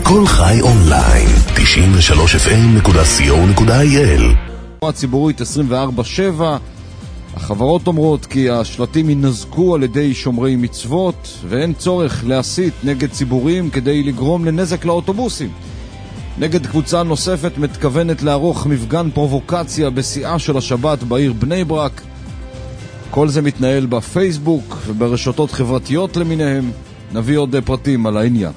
כל חי אונליין, 93fm.co.il. הציבורית 24/7. החברות אומרות כי השלטים ינזקו על ידי שומרי מצוות, ואין צורך להסית נגד ציבורים כדי לגרום לנזק לאוטובוסים. נגד קבוצה נוספת מתכוונת לערוך מפגן פרובוקציה בשיאה של השבת בעיר בני ברק. כל זה מתנהל בפייסבוק וברשתות חברתיות למיניהם. נביא עוד פרטים על העניין.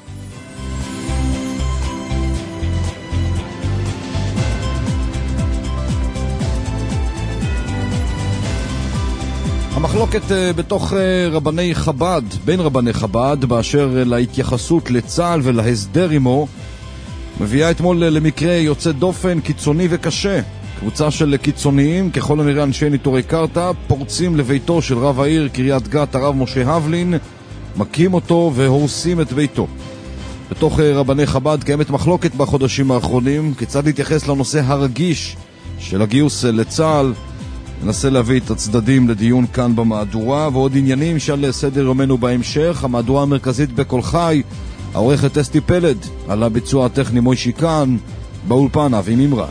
המחלוקת בתוך רבני חב"ד, בין רבני חב"ד, באשר להתייחסות לצה"ל ולהסדר עמו, מביאה אתמול למקרה יוצא דופן, קיצוני וקשה. קבוצה של קיצוניים, ככל הנראה אנשי ניטורי קרתא, פורצים לביתו של רב העיר קריית גת, הרב משה הבלין, מכים אותו והורסים את ביתו. בתוך רבני חב"ד קיימת מחלוקת בחודשים האחרונים, כיצד להתייחס לנושא הרגיש של הגיוס לצה"ל. ננסה להביא את הצדדים לדיון כאן במהדורה, ועוד עניינים שעל סדר יומנו בהמשך. המהדורה המרכזית בכל חי, העורכת אסתי פלד, על הביצוע הטכני מוישי כאן, באולפן אבי מימרן.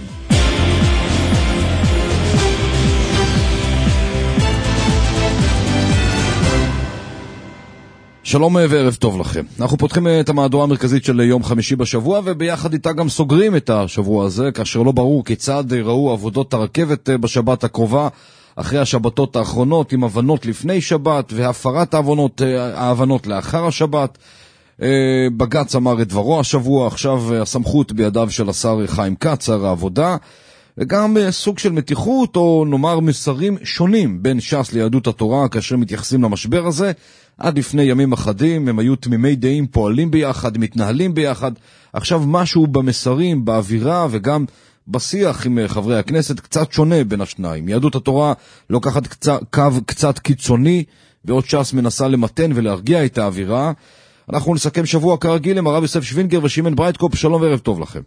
שלום וערב טוב לכם. אנחנו פותחים את המהדורה המרכזית של יום חמישי בשבוע, וביחד איתה גם סוגרים את השבוע הזה, כאשר לא ברור כיצד ראו עבודות הרכבת בשבת הקרובה, אחרי השבתות האחרונות, עם הבנות לפני שבת והפרת ההבנות לאחר השבת. בג"ץ אמר את דברו השבוע, עכשיו הסמכות בידיו של השר חיים כץ, שר העבודה, וגם סוג של מתיחות או נאמר מסרים שונים בין ש"ס ליהדות התורה כאשר מתייחסים למשבר הזה. עד לפני ימים אחדים הם היו תמימי דעים, פועלים ביחד, מתנהלים ביחד. עכשיו משהו במסרים, באווירה וגם בשיח עם חברי הכנסת קצת שונה בין השניים. יהדות התורה לוקחת קו קצת קיצוני, ועוד ש"ס מנסה למתן ולהרגיע את האווירה. אנחנו נסכם שבוע כרגיל עם הרב יוסף שווינגר ושמן ברייטקופ. שלום וערב טוב לכם.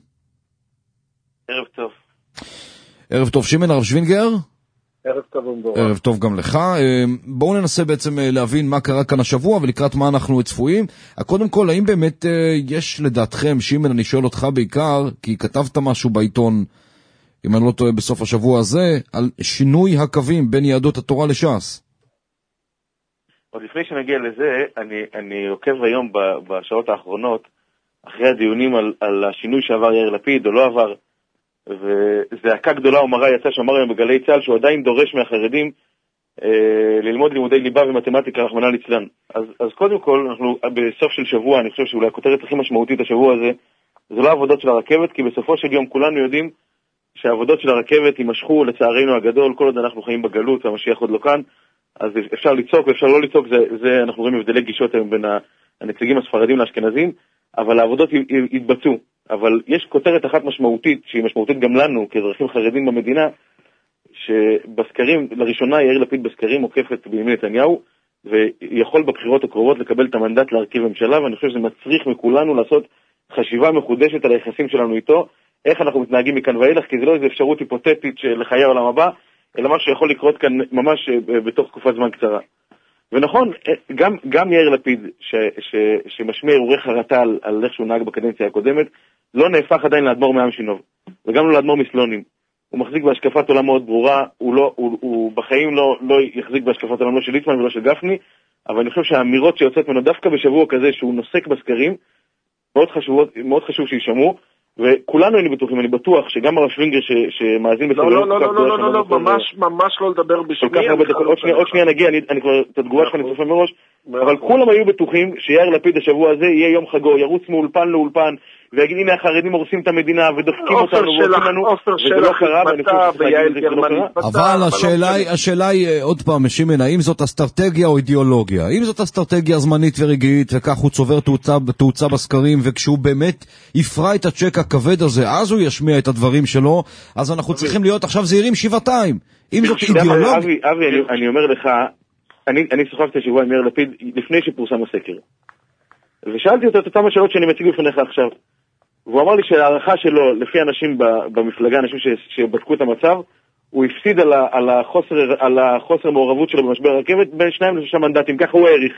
ערב טוב. ערב טוב שמן, הרב שווינגר. ערב טוב ומבורך. ערב טוב גם לך. בואו ננסה בעצם להבין מה קרה כאן השבוע ולקראת מה אנחנו צפויים. קודם כל, האם באמת יש לדעתכם, שמן, אני שואל אותך בעיקר, כי כתבת משהו בעיתון, אם אני לא טועה בסוף השבוע הזה, על שינוי הקווים בין יהדות התורה לש"ס? עוד לפני שנגיע לזה, אני עוקב היום בשעות האחרונות, אחרי הדיונים על השינוי שעבר יאיר לפיד או לא עבר, וזעקה גדולה ומרה יצא שאמר היום בגלי צה"ל שהוא עדיין דורש מהחרדים ללמוד לימודי ליבה ומתמטיקה רחמנא ליצלן. אז קודם כל, אנחנו בסוף של שבוע, אני חושב שאולי הכותרת הכי משמעותית השבוע הזה, זה לא עבודות של הרכבת, כי בסופו של יום כולנו יודעים שהעבודות של הרכבת יימשכו לצערנו הגדול, כל עוד אנחנו חיים בגלות והמשיח עוד לא כאן, אז אפשר לצעוק ואפשר לא לצעוק, זה אנחנו רואים הבדלי גישות היום בין הנציגים הספרדים לאשכנזים, אבל העבודות יתבצעו. אבל יש כותרת אחת משמעותית, שהיא משמעותית גם לנו, כאזרחים חרדים במדינה, שבסקרים, לראשונה יאיר לפיד בסקרים עוקף את בנימין נתניהו, ויכול בבחירות הקרובות לקבל את המנדט להרכיב ממשלה, ואני חושב שזה מצריך מכולנו לעשות חשיבה מחודשת על היחסים שלנו איתו, איך אנחנו מתנהגים מכאן ואילך, כי זה לא איזו אפשרות היפותטית של חיי העולם הבא, אלא מה שיכול לקרות כאן ממש בתוך תקופת זמן קצרה. ונכון, גם יאיר לפיד, שמשמיע הרהורי חרטה על איך שהוא נהג בקדנציה הקודמת, לא נהפך עדיין לאדמו"ר מעם שינוב, וגם לא לאדמו"ר מסלונים. הוא מחזיק בהשקפת עולם מאוד ברורה, הוא בחיים לא יחזיק בהשקפת עולם לא של ליצמן ולא של גפני, אבל אני חושב שהאמירות שיוצאת ממנו דווקא בשבוע כזה שהוא נוסק בסקרים, מאוד חשוב שישמעו, וכולנו אני בטוח שגם הרב שווינגר שמאזין בסבלנות... לא, ממש לא לדבר בשמי. עוד שנייה נגיע, אני כבר את התגובה שלך נצטרף מראש, אבל כולם היו בטוחים שיאיר לפיד השבוע הזה יהיה יום חגו, ירוץ מאולפן לאולפן, ויגיד הנה החרדים הורסים את המדינה ודופקים אותנו ועושים לנו, וזה לא קרה, ואני חושב שצריך להגיד את זה לא קרה. אבל השאלה היא עוד פעם, שמן, האם זאת אסטרטגיה או אידיאולוגיה? אם זאת אסטרטגיה זמנית ורגעית, וכך הוא צובר תאוצה בסקרים, וכשהוא באמת יפרע את הצ'ק הכבד הזה, אז הוא ישמיע את הדברים שלו, אז אנחנו צריכים להיות עכשיו זהירים שבעתיים. אם זאת אידיאולוגיה... אבי, אני אומר לך, אני שוחחתי השבוע עם יאיר לפיד לפני שפורסם הסקר. ושאלתי אותו את אותם השאלות שאני מציג בפניך עכשיו. והוא אמר לי שהערכה שלו, לפי אנשים במפלגה, אנשים שבדקו את המצב, הוא הפסיד על החוסר מעורבות שלו במשבר הרכבת בין 2 ל-6 מנדטים, ככה הוא העריך.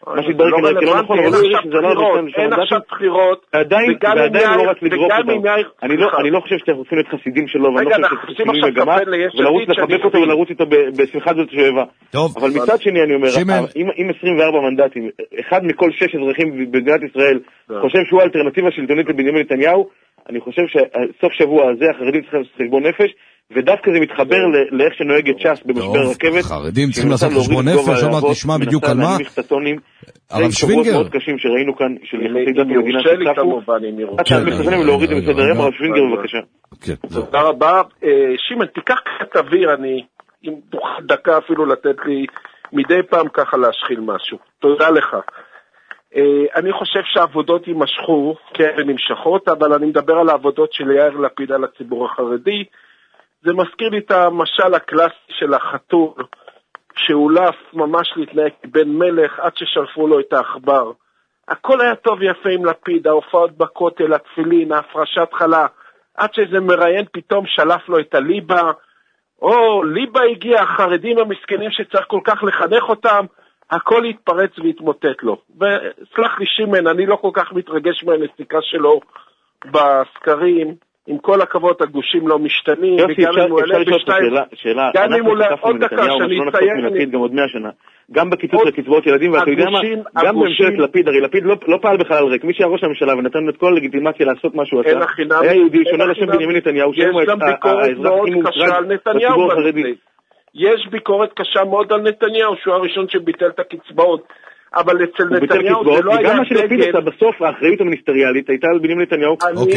מה שהתברר כנראה כי לא נכון, אבל הוא העריך שזה לא נכון. אין עכשיו בחירות, ועדיין לא רק לדרוק אותם. אני לא חושב שאתם רוצים להיות חסידים שלו, ואני לא חושב שאתם שינוי מגמה, ולרוץ לחבק אותו ולרוץ איתו בשמחת זאת שאוהבה. אבל מצד שני אני אומר, אם 24 מנדטים, אחד מכל 6 אזרחים במדינת ישראל חושב שהוא האלטרנטיבה שלטונית לבנימין נתניהו, אני חושב שסוף שבוע הזה החרדים צריכים לעשות חשבון נפש, ודווקא זה מתחבר לאיך שנוהגת ש"ס במשבר רכבת. חרדים צריכים לעשות חשבון נפש, עוד מעט נשמע בדיוק על מה. הרב שווינגר. מאוד קשים שראינו כאן, של יחסי דת המדינה שצפו. אתם מתכוונים להוריד את מסדר-היום, הרב שווינגר בבקשה. תודה רבה. שימן, תיקח קצת אוויר, אני, אם תוכל דקה אפילו לתת לי מדי פעם ככה להשחיל משהו. תודה לך. אני חושב שהעבודות יימשכו, כן, ונמשכות, אבל אני מדבר על העבודות של יאיר לפיד על הציבור החרדי. זה מזכיר לי את המשל הקלאסי של החתול, שאולף ממש להתנהג בן מלך עד ששלפו לו את העכבר. הכל היה טוב יפה עם לפיד, ההופעות בכותל, התפילין, ההפרשת חלה, עד שזה מראיין פתאום שלף לו את הליבה, או ליבה הגיע, החרדים המסכנים שצריך כל כך לחנך אותם, הכל יתפרץ ויתמוטט לו. וסלח לי שימן, אני לא כל כך מתרגש מהנסיקה שלו בסקרים, עם כל הכבוד הגושים לא משתנים, וגם אם הוא עלה בשתיים, גם אם הוא עלה עוד דקה שאני אציין, גם עוד 100 שנה, גם בקיצוץ לקצבאות ילדים, ואתה יודע מה, גם בממשלת לפיד, הרי לפיד לא פעל בחלל ריק, מי שהיה ראש הממשלה ונתן את כל הלגיטימציה לעשות מה שהוא עשה, היה יהודי שונה לשם בנימין נתניהו, יש גם ביקורת מאוד קשה על נתניהו, יש ביקורת קשה מאוד על נתניהו, שהוא הראשון שביטל את הקצבאות, אבל אצל נתניהו זה לא היה גם מה שלפיד עשה בסוף, האחריות המיניסטריאלית הייתה על בנימין נתניהו.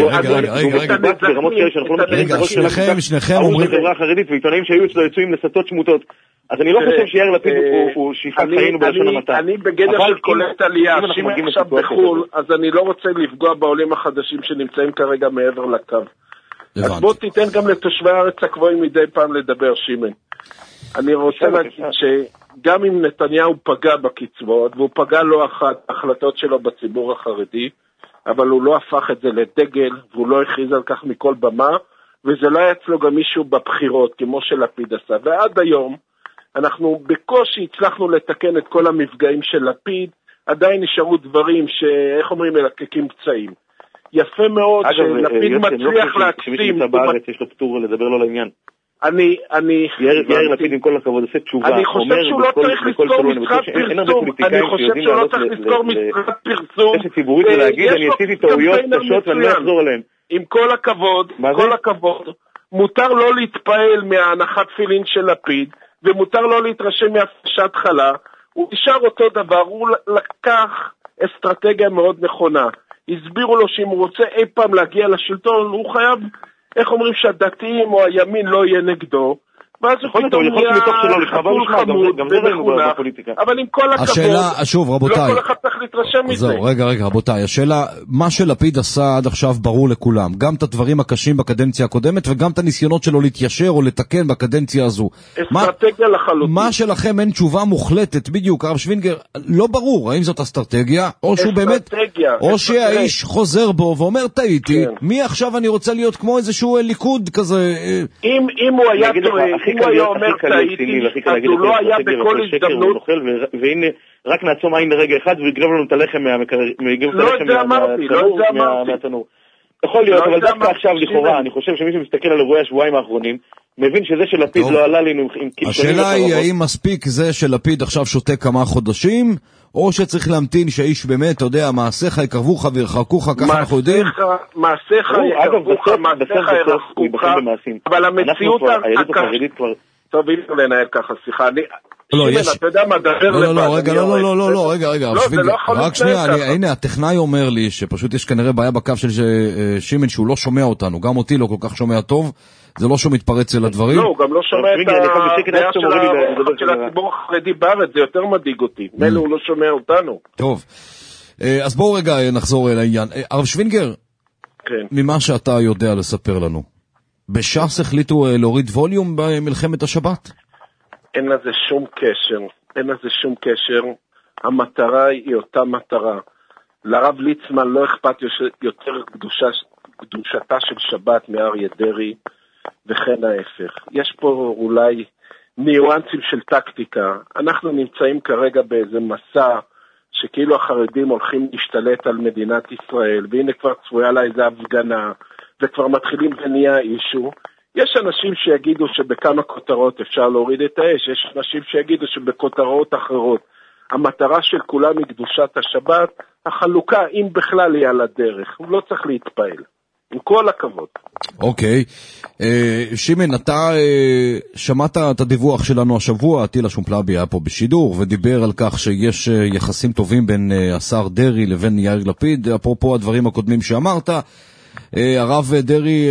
רגע, שניכם אומרים חברה החרדית ועיתונאים שהיו אצלו יצויים לסטות שמוטות. אז אני לא חושב שיאיר לפיד הוא שאיפת חיינו בלשון המעטה. אני בגדר של קולט עלייה, שאם עכשיו בחול, אז אני לא רוצה לפגוע בעולים החדשים שנמצאים כרגע מעבר לקו. אז בוא תיתן גם לתושבי הארץ הקבועים מדי פעם לדבר, שימן. אני רוצה להגיד שגם אם נתניהו פגע בקצבאות, והוא פגע לא אחת החלטות שלו בציבור החרדי, אבל הוא לא הפך את זה לדגל, והוא לא הכריז על כך מכל במה, וזה לא היה אצלו גם מישהו בבחירות, כמו שלפיד עשה. ועד היום, אנחנו בקושי הצלחנו לתקן את כל המפגעים של לפיד, עדיין נשארו דברים שאיך אומרים, מלקקים פצעים. יפה מאוד שלפיד מצליח להקסים. כשמי שנמצא בארץ יש לו פטור לדבר לו לעניין. יאיר לפיד עם כל הכבוד עושה תשובה. אני חושב שהוא לא צריך לזכור משרד פרסום. אני חושב שהוא לא צריך לזכור משרד פרסום. ציבורית ולהגיד, אני עשיתי טעויות קשות ואני לא אחזור עליהן. עם כל הכבוד, מותר לא להתפעל מהנחת תפילין של לפיד, ומותר לא להתרשם מהפרשת חלה. הוא נשאר אותו דבר, הוא לקח אסטרטגיה מאוד נכונה. הסבירו לו שאם הוא רוצה אי פעם להגיע לשלטון, הוא חייב, איך אומרים, שהדתיים או הימין לא יהיה נגדו, ואז הוא פתאום נהיה חתול חמוד ומחונך, אבל עם כל הכבוד, השאלה, שוב, רבותיי, לא כל אחד צריך להתרשם מזה. זהו, רגע, רבותיי, השאלה, מה שלפיד עשה עד עכשיו ברור לכולם, גם את הדברים הקשים בקדנציה הקודמת, וגם את הניסיונות שלו להתיישר או לתקן בקדנציה הזו. אסטרטגיה לחלוטין. מה שלכם אין תשובה מוחלטת, בדיוק, הרב שווינגר, לא ברור, האם זאת אסטרטגיה, או שהוא באמת, או שהאיש חוזר בו ואומר, טעיתי, מי עכשיו אני רוצה להיות כמו איזשהו ליכוד כזה. אם הוא היה טועה, אם הוא היה אומר טעיתי, אז הוא לא היה בכל הזדמנות. והנה, רק נעצום עין לרגע אחד ויגרב לנו את הלחם מהתנור. יכול להיות, אבל דווקא עכשיו לכאורה, אני חושב שמי שמסתכל על אירועי השבועיים האחרונים, מבין שזה שלפיד לא עלה לנו עם כישונים. השאלה היא, האם מספיק זה שלפיד עכשיו שותה כמה חודשים, או שצריך להמתין שהאיש באמת, אתה יודע, מעשיך יקרבוך וירחקוך, ככה אנחנו יודעים. מעשיך יקרבוך, מעשיך ירחקוך, אבל המציאות טוב, אי אפשר לנהל ככה, סליחה, אתה יודע מה, דבר רגע, רק שנייה, הנה, הטכנאי אומר לי שפשוט יש כנראה בעיה בקו של שימן שהוא לא שומע אותנו, גם אותי לא כל כך שומע טוב, זה לא שהוא מתפרץ אל הדברים. לא, הוא גם לא שומע את הדעה של הציבור החרדי בארץ, זה יותר מדאיג אותי, מילא הוא לא שומע אותנו. טוב, אז בואו רגע נחזור אל העניין. הרב שווינגר, ממה שאתה יודע לספר לנו, בש"ס החליטו להוריד ווליום במלחמת השבת? אין לזה שום קשר, המטרה היא אותה מטרה. לרב ליצמן לא אכפת יותר קדושתה של שבת מאריה דרעי, וכן ההפך. יש פה אולי ניואנסים של טקטיקה. אנחנו נמצאים כרגע באיזה מסע שכאילו החרדים הולכים להשתלט על מדינת ישראל, והנה כבר צפויה לה איזו הפגנה, וכבר מתחילים ונהיה אישו. יש אנשים שיגידו שבכמה כותרות אפשר להוריד את האש, יש אנשים שיגידו שבכותרות אחרות. המטרה של כולם היא קדושת השבת, החלוקה, אם בכלל היא על הדרך, הוא לא צריך להתפעל. עם כל הכבוד. אוקיי. שימן, אתה שמעת את הדיווח שלנו השבוע, עטילה שומפלבי היה פה בשידור, ודיבר על כך שיש יחסים טובים בין השר דרי לבין יאיר לפיד, אפרופו הדברים הקודמים שאמרת, הרב דרי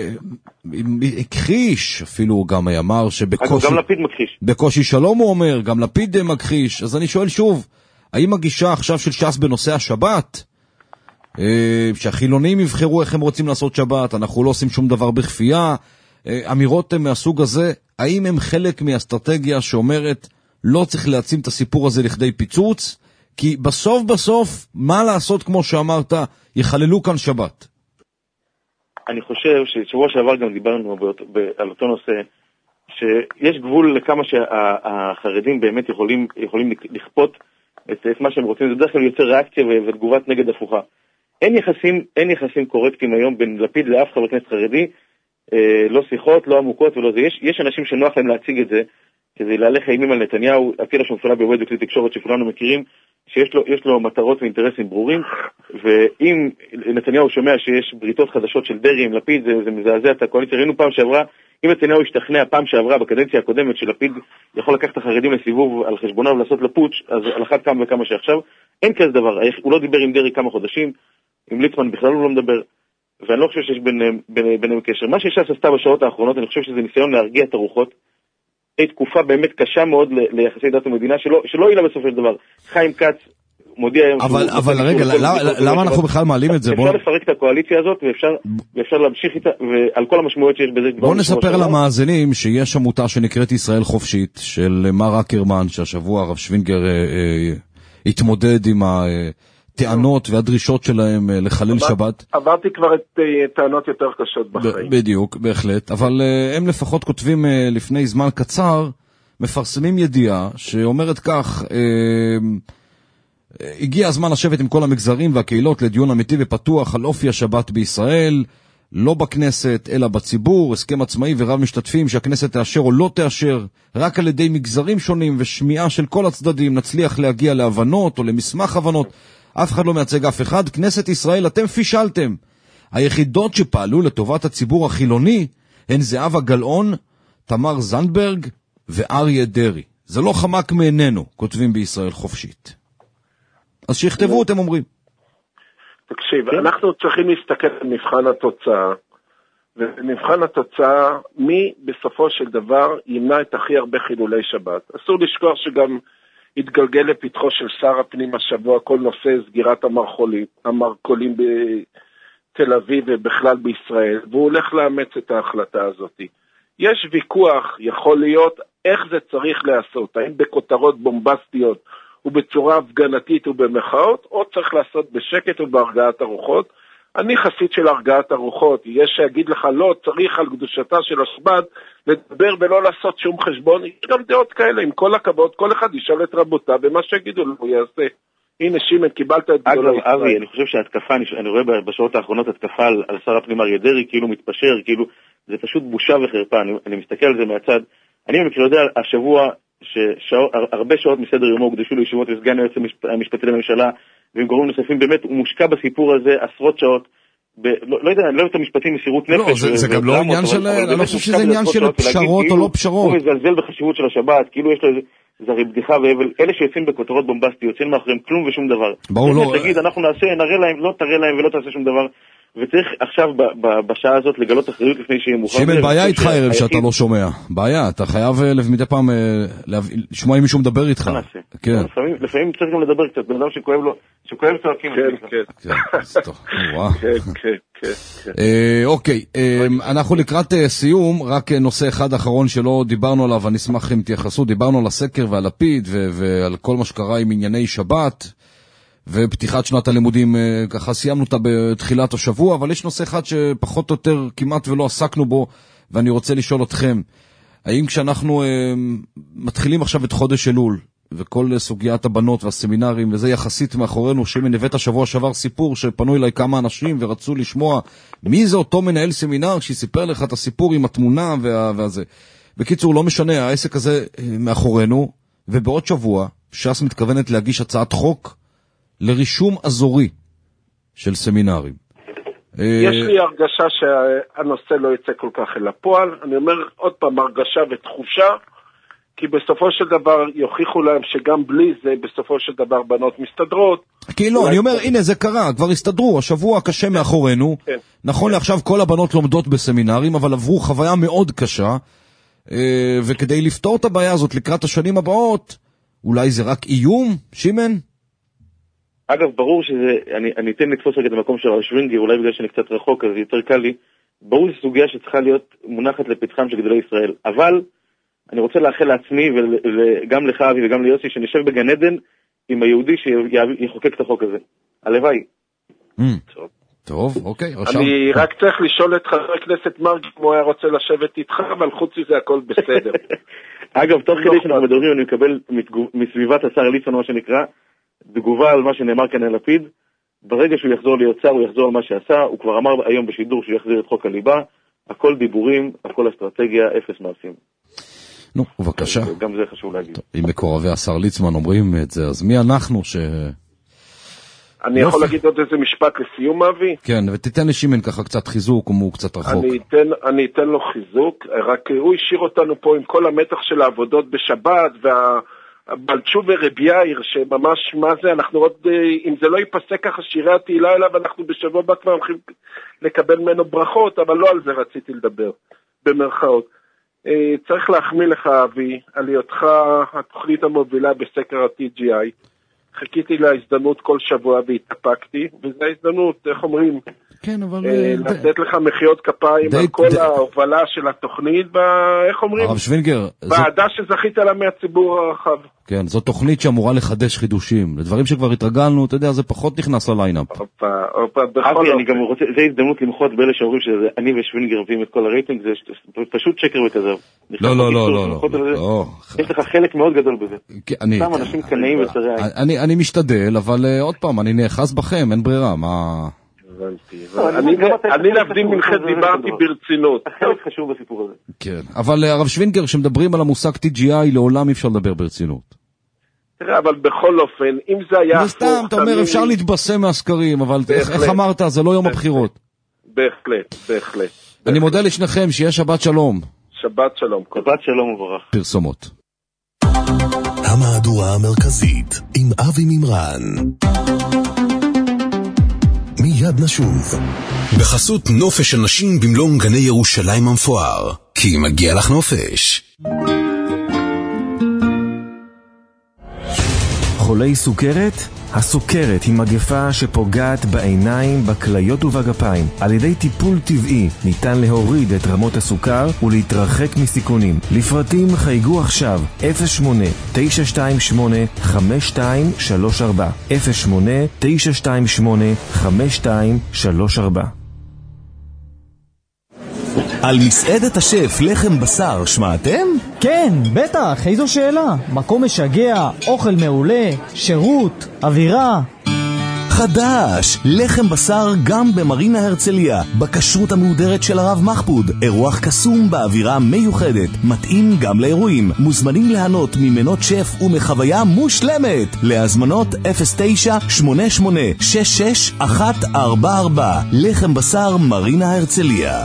הכחיש, אפילו גם אמר שבקושי... גם לפיד מכחיש. בקושי שלום הוא אומר, גם לפיד מכחיש, אז אני שואל שוב, האם הגישה עכשיו של ש"ס בנושא השבת... שהחילונים יבחרו איך הם רוצים לעשות שבת, אנחנו לא עושים שום דבר בכפייה, אמירות מהסוג הזה, האם הם חלק מהאסטרטגיה שאומרת לא צריך להעצים את הסיפור הזה לכדי פיצוץ, כי בסוף, מה לעשות כמו שאמרת, יחללו כאן שבת? אני חושב ששבוע שעבר גם דיברנו על אותו נושא, שיש גבול לכמה שהחרדים באמת יכולים לכפות את מה שהם רוצים, זה בדרך כלל יוצר ריאקציה ותגובת נגד הפוכה. אין יחסים קורקטים היום בין לפיד לאף חבר כנסת חרדי, לא שיחות, לא עמוקות ולא זה. יש אנשים שנוח להם להציג את זה, כדי להלך אימים על נתניהו, עטילה שומפלבי עובד בכלי תקשורת שכולנו מכירים, שיש לו מטרות ואינטרסים ברורים, ואם נתניהו שומע שיש בריתות חדשות של דרי עם לפיד, זה מזעזע את הקואליציה. ראינו פעם שעברה, אם נתניהו השתכנע פעם שעברה בקדנציה הקודמת שלפיד יכול לקחת את החרדים לסיבוב על חשבונו ולעשות לפוץ', אז על אחת כמה וכמה שעכשיו, אין כזה דבר. הוא לא דיבר עם דרי כמה חודשים, עם ליצמן בכלל הוא לא מדבר, ואני לא חושב שיש ביניהם קשר. מה שש"ס עשתה בשעות האחרונות, אני חושב שזה ניסיון להרגיע את הרוחות, היא תקופה באמת קשה מאוד ליחסי דת ומדינה, שלא יהיה לה בסופו של דבר. חיים כץ מודיע היום... אבל רגע, למה אנחנו בכלל מעלים את זה? אפשר לפרק את הקואליציה הזאת, ואפשר להמשיך איתה, ועל כל המשמעויות שיש בזה... בואו נספר למאזינים שיש עמותה שנקראת ישראל חופשית, של מר אקרמן, שהשבוע הרב שווינגר התמודד עם הטענות והדרישות שלהם לחלל שבת. עברתי כבר את טענות יותר קשות בחיים. בדיוק, בהחלט. אבל הם לפחות כותבים לפני זמן קצר, מפרסמים ידיעה שאומרת כך, הגיע הזמן לשבת עם כל המגזרים והקהילות לדיון אמיתי ופתוח על אופי השבת בישראל, לא בכנסת אלא בציבור, הסכם עצמאי ורב משתתפים שהכנסת תאשר או לא תאשר, רק על ידי מגזרים שונים ושמיעה של כל הצדדים נצליח להגיע להבנות או למסמך הבנות. אף אחד לא מייצג אף אחד. כנסת ישראל, אתם פישלתם. היחידות שפעלו לטובת הציבור החילוני הן זהבה גלאון, תמר זנדברג ואריה דרי. זה לא חמק מעינינו, כותבים בישראל חופשית. אז שיכתבו, אתם אומרים. תקשיב, אנחנו צריכים להסתכל על מבחן התוצאה, ובמבחן התוצאה, מי בסופו של דבר ימנע את הכי הרבה חילולי שבת. אסור לשכוח שגם התגלגל לפתחו של שר הפנים השבוע כל נושא סגירת המרכולים בתל אביב ובכלל בישראל, והוא הולך לאמץ את ההחלטה הזאת. יש ויכוח, יכול להיות, איך זה צריך לעשות, האם בכותרות בומבסטיות ובצורה הפגנתית ובמחאות, או צריך לעשות בשקט ובהרגעת הרוחות. אני חסיד של הרגעת הרוחות, יש שיגיד לך לא, צריך על קדושתה של השבת לדבר ולא לעשות שום חשבון, יש גם דעות כאלה, עם כל הכבוד, כל אחד ישאל את רבותה, ומה שיגידו לו הוא יעשה. הנה שימן, קיבלת את גדולה. אגב, אבי, אני חושב שההתקפה, אני רואה בשעות האחרונות התקפה על שר הפנים אריה דרי, כאילו מתפשר, כאילו, זה פשוט בושה וחרפה, אני מסתכל על זה מהצד. אני במקרה יודע, השבוע, שהרבה שעות מסדר יומו הוקדשו לישיבות וסגן היועץ המשפטי לממשלה, ועם גורמים נוספים, באמת הוא מושקע בסיפור הזה עשרות שעות, לא יודע, אני לא יודע את המשפטים מסירות נפש. לא, זה גם לא עניין של, אני לא חושב שזה עניין של פשרות או לא פשרות. הוא מזלזל בחשיבות של השבת, כאילו יש לו איזה הרי בדיחה והבל, אלה שיוצאים בכותרות בומבסטיות, יוצאים מאחוריהם כלום ושום דבר. ברור לא. תגיד, אנחנו נעשה, נראה להם, לא תראה להם ולא תעשה שום דבר. וצריך עכשיו בשעה הזאת לגלות אחריות לפני שיהיה מוכן. שימן, בעיה איתך ערב שאתה לא שומע. בעיה, אתה חייב מדי פעם לשמוע אם מישהו מדבר איתך. לפעמים צריך גם לדבר קצת, בן אדם שכואב לו, שכואב צועקים. אוקיי, אנחנו לקראת סיום, רק נושא אחד אחרון שלא דיברנו עליו, אני אשמח אם תייחסו, דיברנו על הסקר ועל לפיד ועל כל מה שקרה עם ענייני שבת. ופתיחת שנת הלימודים, ככה סיימנו אותה בתחילת השבוע, אבל יש נושא אחד שפחות או יותר כמעט ולא עסקנו בו, ואני רוצה לשאול אתכם, האם כשאנחנו מתחילים עכשיו את חודש אלול, וכל סוגיית הבנות והסמינרים, וזה יחסית מאחורינו. שימן, הבאת השבוע שעבר סיפור שפנו אליי כמה אנשים ורצו לשמוע מי זה אותו מנהל סמינר שיספר לך את הסיפור עם התמונה והזה. בקיצור, לא משנה, העסק הזה מאחורינו, ובעוד שבוע ש"ס מתכוונת להגיש הצעת חוק לרישום אזורי של סמינרים. יש לי הרגשה שהנושא לא יצא כל כך אל הפועל. אני אומר עוד פעם, הרגשה ותחושה, כי בסופו של דבר יוכיחו להם שגם בלי זה, בסופו של דבר בנות מסתדרות. כי לא, אני אומר, הנה זה קרה, כבר הסתדרו, השבוע קשה מאחורינו. נכון לעכשיו כל הבנות לומדות בסמינרים, אבל עברו חוויה מאוד קשה, וכדי לפתור את הבעיה הזאת לקראת השנים הבאות, אולי זה רק איום, שימן? אגב, ברור שזה, אני אתן לתפוס רגע את המקום של שוינגר, אולי בגלל שאני קצת רחוק, אז יותר קל לי. ברור שזו סוגיה שצריכה להיות מונחת לפתחם של גדולי ישראל, אבל אני רוצה לאחל לעצמי וגם לך אבי וגם ליוסי שנשב בגן עדן עם היהודי שיחוקק את החוק הזה. הלוואי. טוב, אוקיי. אני רק צריך לשאול את חבר הכנסת מרגי אם הוא היה רוצה לשבת איתך, אבל חוץ מזה הכל בסדר. אגב, תוך כדי שאנחנו מדברים אני מקבל מסביבת השר ליצמן מה שנקרא תגובה על מה שנאמר כאן על לפיד. ברגע שהוא יחזור להיות שר הוא יחזור על מה שעשה. הוא כבר אמר היום בשידור שהוא יחזיר את חוק הליבה. הכל דיבורים, הכל אסטרטגיה, אפס מעשים. נו, בבקשה. גם זה חשוב להגיד. אם מקורבי השר ליצמן אומרים את זה, אז מי אנחנו אני יכול להגיד עוד איזה משפט לסיום, אבי? כן, ותיתן לשימן ככה קצת חיזוק, הוא קצת רחוק. אני אתן לו חיזוק, רק הוא השאיר אותנו פה עם כל המתח של העבודות בשבת, והבלצ'ו ורבי יאיר, שממש מה זה, אנחנו עוד, אם זה לא ייפסק ככה שירי התהילה אליו, אנחנו בשבוע הבא כבר הולכים לקבל ממנו ברכות, אבל לא על זה רציתי לדבר, במרכאות. צריך להחמיא לך, אבי, על היותך התוכנית המובילה בסקר ה-TGI. חיכיתי להזדמנות כל שבוע והתאפקתי, וזו ההזדמנות, איך אומרים, כן, אבל לתת לך מחיאות כפיים על כל ההובלה של התוכנית, איך אומרים? הרב שוינגר, ועדה שזכית לה מהציבור הרחב. כן, זו תוכנית שאמורה לחדש חידושים. לדברים שכבר התרגלנו, אתה יודע, זה פחות נכנס לליינאפ. אבי, אני גם רוצה, זה הזדמנות למחות באלה שאומרים שאני ושוינגר מביאים את כל הרייטינג, זה פשוט שקר וכזב. לא. יש לך חלק מאוד גדול בזה. סתם אנשים קנאים וצרי עין. אני משתדל, אבל עוד פעם, אני נאחז בכם, אין ברירה, מה... אני להבדיל ממך דיברתי ברצינות. חלק חשוב בסיפור הזה. כן, אבל הרב שוינגר, כשמדברים על המושג TGI, לעולם אי אפשר לדבר ברצינות. תראה, אבל בכל אופן, אם זה היה... זה סתם, אתה אומר, אפשר להתבשם מהסקרים, אבל איך אמרת, זה לא יום הבחירות. בהחלט. אני מודה לשניכם, שיהיה שבת שלום. שבת שלום. שבת שלום וברך. פרסומות. המהדורה המרכזית עם אבי מימרן. מיד נשוב. בחסות נופש של נשים במלון גני ירושלים המפואר, כי מגיע לך נופש. חולי סוכרת? הסוכרת היא מגפה שפוגעת בעיניים, בכליות ובגפיים. על ידי טיפול טבעי ניתן להוריד את רמות הסוכר ולהתרחק מסיכונים. לפרטים חייגו עכשיו 08-928-5234 08-928-5234. על מסעדת השף לחם בשר שמעתם? כן, בטח, איזו שאלה. מקום משגע, אוכל מעולה, שירות, אווירה. חדש, לחם בשר גם במרינה הרצליה, בכשרות המהודרת של הרב מחפוד, אירוח קסום באווירה מיוחדת, מתאים גם לאירועים, מוזמנים ליהנות ממנות שף ומחוויה מושלמת. להזמנות 09-88-66-144, לחם בשר מרינה הרצליה.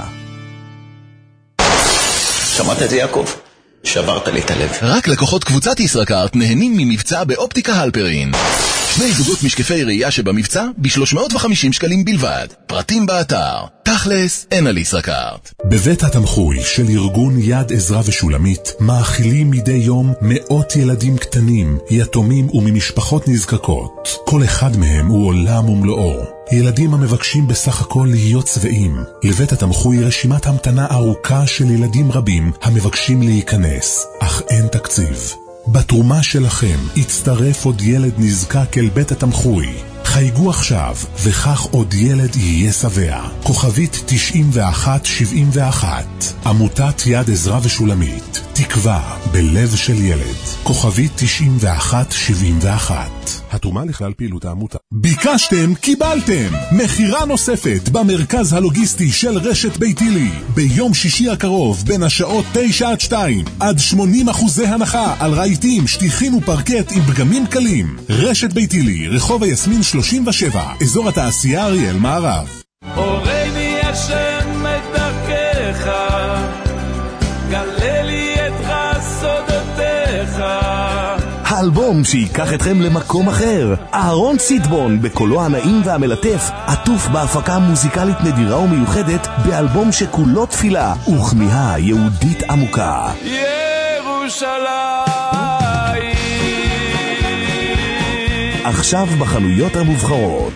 שמעת את זה יעקב? שברת לי את הלב. רק לקוחות קבוצת ישראכרט נהנים ממבצע באופטיקה הלפרין. 2 זוגות משקפי ראייה שבמבצע ב-350 שקלים בלבד. פרטים באתר. תכלס, אין על ישראכרט. בבית התמחוי של ארגון יד עזרא ושולמית מאכילים מדי יום מאות ילדים קטנים, יתומים וממשפחות נזקקות. כל אחד מהם הוא עולם ומלואו. ילדים המבקשים בסך הכל להיות צבעים. לבית התמחוי רשימת המתנה ארוכה של ילדים רבים המבקשים להיכנס, אך אין תקציב. בתרומה שלכם יצטרף עוד ילד נזקק אל בית התמחוי. חייגו עכשיו, וכך עוד ילד יהיה שבע. כוכבית 9171. עמותת יד עזרא ושולמית. תקווה בלב של ילד. כוכבי 9171. התרומה לכלל פעילות העמותה. ביקשתם, קיבלתם. מחירה נוספת במרכז הלוגיסטי של רשת ביתילי. ביום שישי הקרוב בין השעות 9 עד 2 עד 80% הנחה על רהיטים, שטיחים ופרקט עם פגמים קלים. רשת ביתילי, רחוב היסמין 37, אזור התעשייה אריאל מערב. הורני השם את דרכך, גלה לי את סודותיך. האלבום שיקח אתכם למקום אחר. אהרון סיטבון בקולו הנעים והמלטף עטוף בהפקה מוזיקלית נדירה ומיוחדת באלבום שכולו תפילה וכמיהה יהודית עמוקה. ירושלים עכשיו בחנויות המובחרות.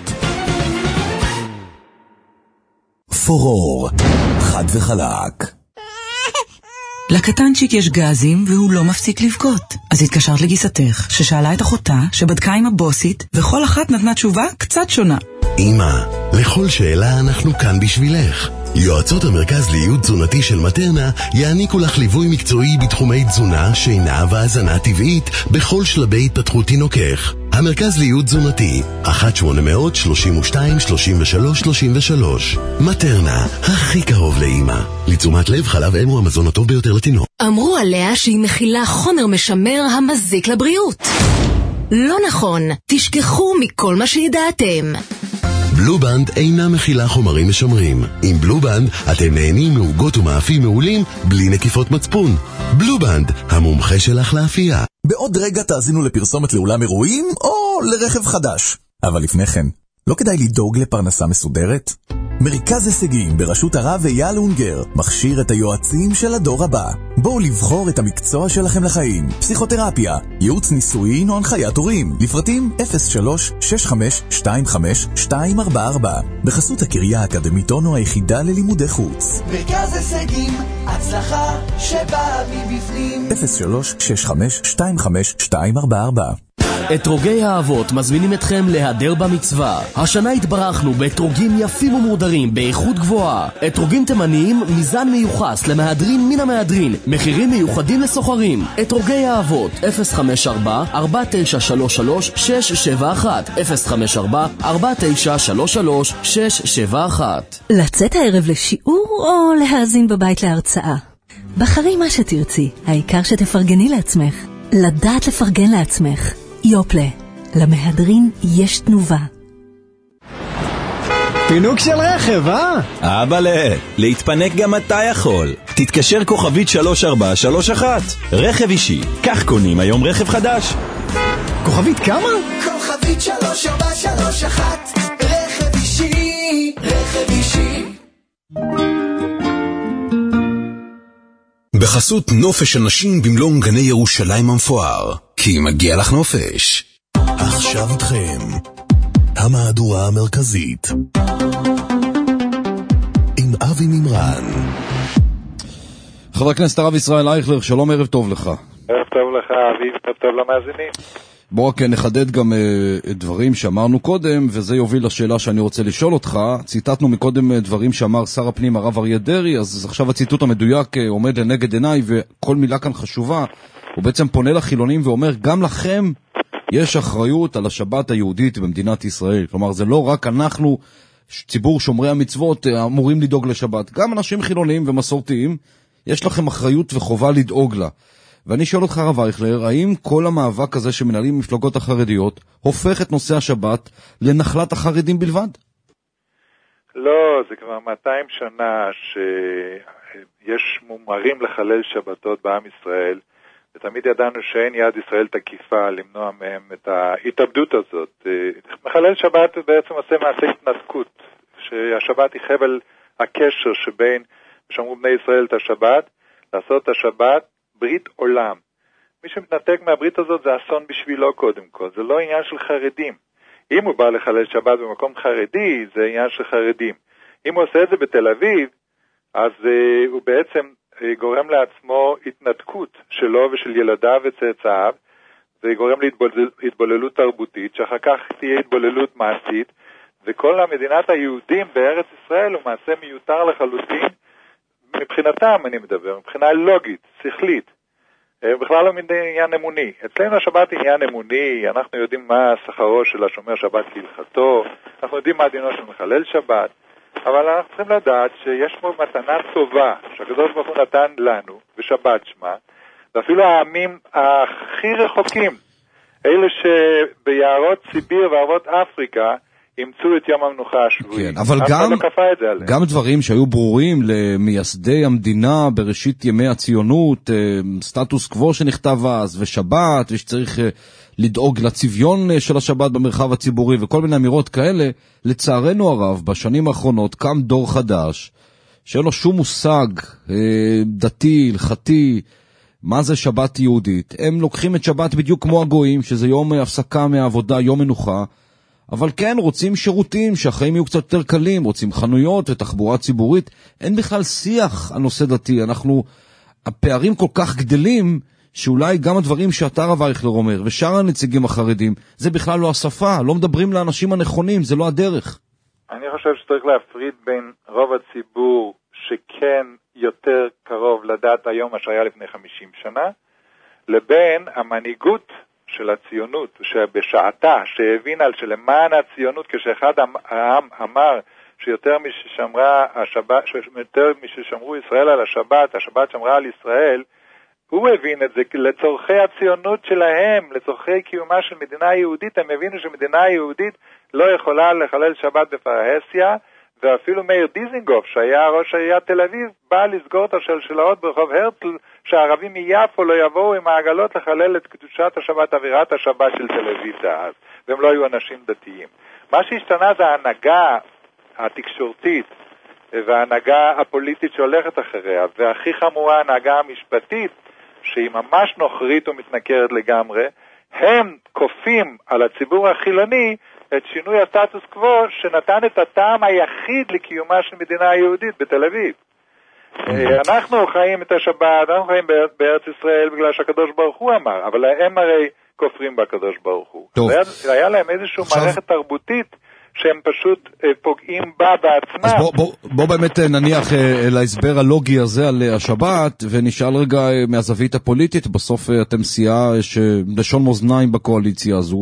פורור, חד וחלק. לקטנצ'יק יש גזים והוא לא מפסיק לבכות. אז התקשרת לגיסתך ששאלה את אחותה שבדקה עם הבוסית וכל אחת נתנה תשובה קצת שונה. אמא, לכל שאלה אנחנו כאן בשבילך. יועצות המרכז לייעוד תזונתי של מטרנה יעניקו לך ליווי מקצועי בתחומי תזונה, שינה והזנה טבעית בכל שלבי התפתחות תינוקך. המרכז לייעוד תזונתי 1-800-32-33-33. מטרנה, הכי קרוב לאמא. לתשומת לב, חלב אם הוא המזון הטוב ביותר לתינוק. אמרו עליה שהיא מכילה חומר משמר המזיק לבריאות. לא נכון, תשכחו מכל מה שידעתם. בלובנד אינה מכילה חומרים משמרים. עם בלובנד אתם נהנים מעוגות ומאפים מעולים בלי נקיפות מצפון. בלובנד, המומחה שלך לאפייה. בעוד רגע תאזינו לפרסומת לאולם אירועים או לרכב חדש. אבל לפני כן, לא כדאי לדאוג לפרנסה מסודרת? מרכז הישגים בראשות הרב אייל אונגר מכשיר את היועצים של הדור הבא. בואו לבחור את המקצוע שלכם לחיים. פסיכותרפיה, ייעוץ נישואין או הנחיית הורים. לפרטים 03-6525-244. בחסות הקריה האקדמית אונו, היחידה ללימודי חוץ. מרכז הישגים, הצלחה שבאה מבפנים. 03-6525-244. אתרוגי האבות מזמינים אתכם להיעדר במצווה. השנה התברכנו באתרוגים יפים ומורדרים באיכות גבוהה. אתרוגים תימניים, מיזן מיוחס למהדרין מן המהדרין, מחירים מיוחדים לסוחרים. אתרוגי האבות 054-4933-671 054-4933-671. לצאת הערב לשיעור או להאזין בבית להרצאה? בחרי מה שתרצי, העיקר שתפרגני לעצמך. לדעת לפרגן לעצמך. יופלה, למהדרין יש תנובה. פינוק של רכב, להתפנק גם אתה יכול. תתקשר כוכבית 3431. רכב אישי, כך קונים היום רכב חדש. כוכבית כמה? כוכבית 3431. רכב אישי, רכב אישי. בחסות נופש הנשים במלון גני ירושלים המפואר, כי מגיע לך נופש. עכשיו איתכם המהדורה המרכזית עם אבי מימרן. חבר הכנסת הרב ישראל אייכלר, שלום, ערב טוב לך. ערב טוב לך אבי, ערב טוב למאזינים. בואו רק נחדד גם דברים שאמרנו קודם, וזה יוביל לשאלה שאני רוצה לשאול אותך. ציטטנו מקודם דברים שאמר שר הפנים הרב אריה דרעי, אז עכשיו הציטוט המדויק עומד לנגד עיניי, וכל מילה כאן חשובה. הוא בעצם פונה לחילונים ואומר, גם לכם יש אחריות על השבת היהודית במדינת ישראל. כלומר, זה לא רק אנחנו, ציבור שומרי המצוות, אמורים לדאוג לשבת. גם אנשים חילונים ומסורתיים, יש לכם אחריות וחובה לדאוג לה. ואני שואל אותך הרב אייכלר, האם כל המאבק הזה שמנהלים מפלגות החרדיות הופך את נושא השבת לנחלת החרדים בלבד? לא, זה כבר 200 שנה שיש מומרים לחלל שבתות בעם ישראל, ותמיד ידענו שאין יד ישראל תקיפה למנוע מהם את ההתאבדות הזאת. מחלל שבת בעצם עושה מעשה התנתקות, שהשבת היא חבל הקשר שבין שמרו בני ישראל את השבת, לעשות את השבת ברית עולם. מי שמתנתק מהברית הזאת זה אסון בשבילו קודם כל, זה לא עניין של חרדים. אם הוא בא לחלל שבת במקום חרדי, זה עניין של חרדים. אם הוא עושה את זה בתל אביב, אז הוא בעצם גורם לעצמו התנתקות שלו ושל ילדיו וצאצאיו, זה גורם להתבוללות תרבותית, שאחר כך תהיה התבוללות מעשית, וכל המדינת היהודים בארץ ישראל הוא מעשה מיותר לחלוטין, מבחינתם אני מדבר, מבחינה לוגית, שכלית. בכלל לא עניין אמוני. אצלנו השבת היא עניין אמוני, אנחנו יודעים מה שכרו של השומר שבת כהלכתו, אנחנו יודעים מה דינו של מחלל שבת, אבל אנחנו צריכים לדעת שיש פה מתנה טובה שהקדוש ברוך הוא נתן לנו, בשבת שמה, ואפילו העמים הכי רחוקים, אלה שביערות סיביר וערבות אפריקה, ימצאו את יום המנוחה השבועי. כן, אבל גם דברים שהיו ברורים למייסדי המדינה בראשית ימי הציונות, סטטוס קוו שנכתב אז, ושבת, ושצריך לדאוג לצביון של השבת במרחב הציבורי, וכל מיני אמירות כאלה, לצערנו הרב, בשנים האחרונות קם דור חדש, שאין לו שום מושג דתי, הלכתי, מה זה שבת יהודית. הם לוקחים את שבת בדיוק כמו הגויים, שזה יום הפסקה מהעבודה, יום מנוחה, אבל כן, רוצים שירותים, שהחיים יהיו קצת יותר קלים, רוצים חנויות ותחבורה ציבורית. אין בכלל שיח על נושא דתי. הפערים כל כך גדלים, שאולי גם הדברים שאתה רב אייכלר אומר, ושאר הנציגים החרדים, זה בכלל לא השפה, לא מדברים לאנשים הנכונים, זה לא הדרך. אני חושב שצריך להפריד בין רוב הציבור, שכן יותר קרוב לדת היום מה שהיה לפני 50 שנה, לבין המנהיגות של הציונות, שבשעתה, שהבינה שלמען הציונות, כשאחד העם אמר שיותר מששמרו ישראל על השבת, השבת שמרה על ישראל, הוא הבין את זה לצורכי הציונות שלהם, לצורכי קיומה של מדינה יהודית. הם הבינו שמדינה יהודית לא יכולה לחלל שבת בפרהסיה, ואפילו מאיר דיזינגוף, שהיה ראש עיריית תל אביב, בא לסגור את השלשלאות ברחוב הרצל, שהערבים מיפו לא יבואו עם העגלות לחלל את קדושת השבת, אווירת השבת של תל אביב דאז, והם לא היו אנשים דתיים. מה שהשתנה זה ההנהגה התקשורתית, וההנהגה הפוליטית שהולכת אחריה, והכי חמורה ההנהגה המשפטית, שהיא ממש נוכרית ומתנכרת לגמרי, הם כופים על הציבור החילוני את שינוי הסטטוס קוו שנתן את הטעם היחיד לקיומה של מדינה יהודית בתל אביב. אנחנו חיים את השבת, אנחנו חיים בארץ ישראל בגלל שהקדוש ברוך הוא אמר, אבל הם הרי כופרים בקדוש ברוך הוא. היה להם איזושהי מערכת תרבותית שהם פשוט פוגעים בה בעצמם. אז בוא באמת נניח להסבר הלוגי הזה על השבת, ונשאל רגע מהזווית הפוליטית. בסוף אתם סיעה לשון מאזניים בקואליציה הזו,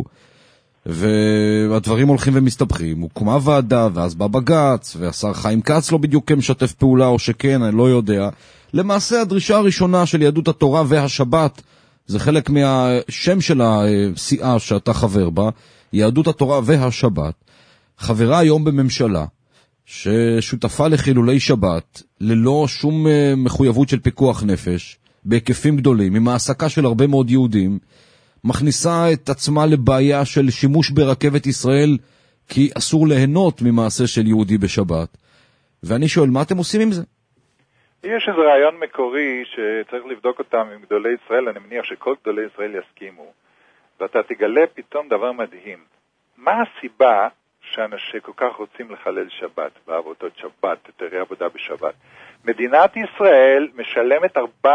והדברים הולכים ומסתבכים. הוקמה ועדה, ואז בא בג"ץ, והשר חיים כץ לא בדיוק משתף פעולה, או שכן, אני לא יודע. למעשה הדרישה הראשונה של יהדות התורה והשבת, זה חלק מהשם של הסיעה שאתה חבר בה, יהדות התורה והשבת, חברה היום בממשלה, ששותפה לחילולי שבת, ללא שום מחויבות של פיקוח נפש, בהיקפים גדולים, עם העסקה של הרבה מאוד יהודים, מכניסה את עצמה לבעיה של שימוש ברכבת ישראל, כי אסור ליהנות ממעשה של יהודי בשבת. ואני שואל, מה אתם עושים עם זה? יש איזה רעיון מקורי שצריך לבדוק אותם עם גדולי ישראל, אני מניח שכל גדולי ישראל יסכימו, ואתה תגלה פתאום דבר מדהים. מה הסיבה שאנשים כל כך רוצים לחלל שבת, בעבודות שבת, תתרי עבודה בשבת? מדינת ישראל משלמת 400%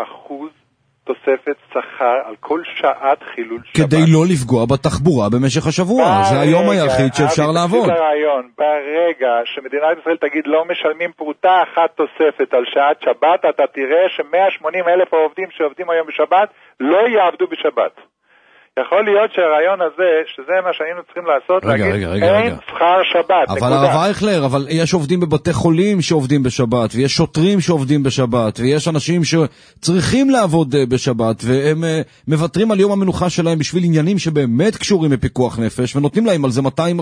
תוספת שכר על כל שעת חילול שבת. כדי לא לפגוע בתחבורה במשך השבוע. זה היום היחיד שאפשר לעבוד. ברגע שמדינת ישראל תגיד לא משלמים פרוטה אחת תוספת על שעת שבת, אתה תראה ש180,000 העובדים שעובדים היום בשבת לא יעבדו בשבת. יכול להיות שהרעיון הזה, שזה מה שהיינו צריכים לעשות, להגיד, אין שכר שבת. אבל הרב אייכלר, אבל יש עובדים בבתי חולים שעובדים בשבת, ויש שוטרים שעובדים בשבת, ויש אנשים שצריכים לעבוד בשבת, והם מוותרים על יום המנוחה שלהם בשביל עניינים שבאמת קשורים בפיקוח נפש, ונותנים להם על זה 200%.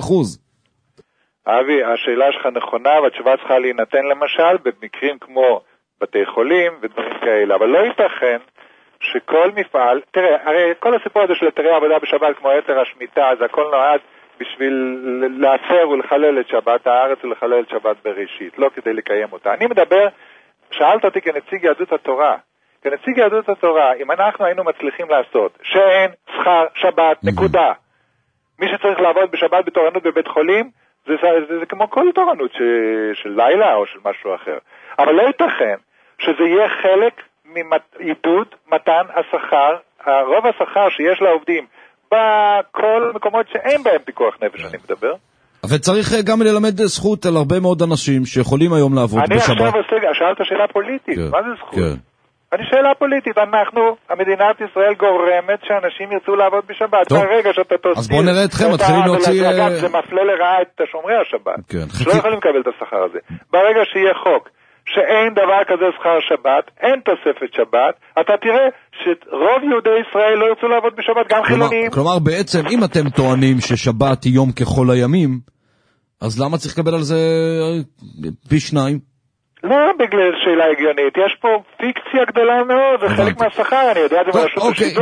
אבי, השאלה שלך נכונה, והתשובה צריכה להינתן למשל, במקרים כמו בתי חולים ודברים כאלה, אבל לא ייתכן שכל מפעל, תראה, הרי כל הסיפור הזה של תרי עבודה בשבת כמו יתר השמיטה, זה הכל נועד בשביל לעצר ולחלל את שבת הארץ ולחלל את שבת בראשית, לא כדי לקיים אותה. אני מדבר, שאלת אותי כנציג יהדות התורה, כנציג יהדות התורה, אם אנחנו היינו מצליחים לעשות שאין שכר שבת, נקודה. מי שצריך לעבוד בשבת בתורנות בבית חולים, זה כמו כל תורנות של לילה או של משהו אחר. אבל לא ייתכן שזה יהיה חלק מעידוד מתן השכר, רוב השכר שיש לעובדים בכל מקומות שאין בהם פיקוח נפש, אני מדבר. אבל צריך גם ללמד זכות על הרבה מאוד אנשים שיכולים היום לעבוד בשבת. אני עכשיו שאלת שאלה פוליטית, מה זה זכות? ואני שאלה פוליטית, המדינת ישראל גורמת שאנשים ירצו לעבוד בשבת. ברגע שאתה תוסיף... אז בואו נראה אתכם, מתחילים להוציא... אגב, זה מפלה לרעה את שומרי השבת. שלא יכולים לקבל את השכר הזה. ברגע שיהיה חוק שאין דבר כזה שכר שבת, אין תוספת שבת, אתה תראה שרוב יהודי ישראל לא ירצו לעבוד בשבת, גם חילונים. כלומר, בעצם, אם אתם טוענים ששבת היא יום ככל הימים, אז למה צריך לקבל על זה פי 2? לא בגלל שאלה הגיונית, יש פה פיקציה גדולה מאוד, זה חלק מהשכר, אני יודע את זה ברשות השידור,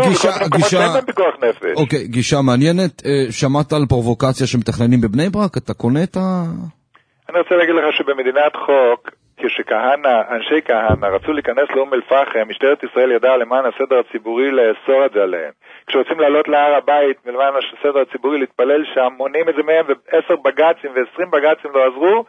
אוקיי, גישה מעניינת, שמעת על פרובוקציה שמתכננים בבני ברק? אתה קונה את ה... אני רוצה להגיד לך שבמדינת חוק, אנשי כהנא רצו להיכנס לאום אל-פחם, משטרת ישראל ידעה למען הסדר הציבורי לאסור את זה עליהם. כשרוצים לעלות להר הבית למען הסדר הציבורי להתפלל שם, מונעים את זה מהם, ו10 בג"צים ו20 בג"צים לא עזרו,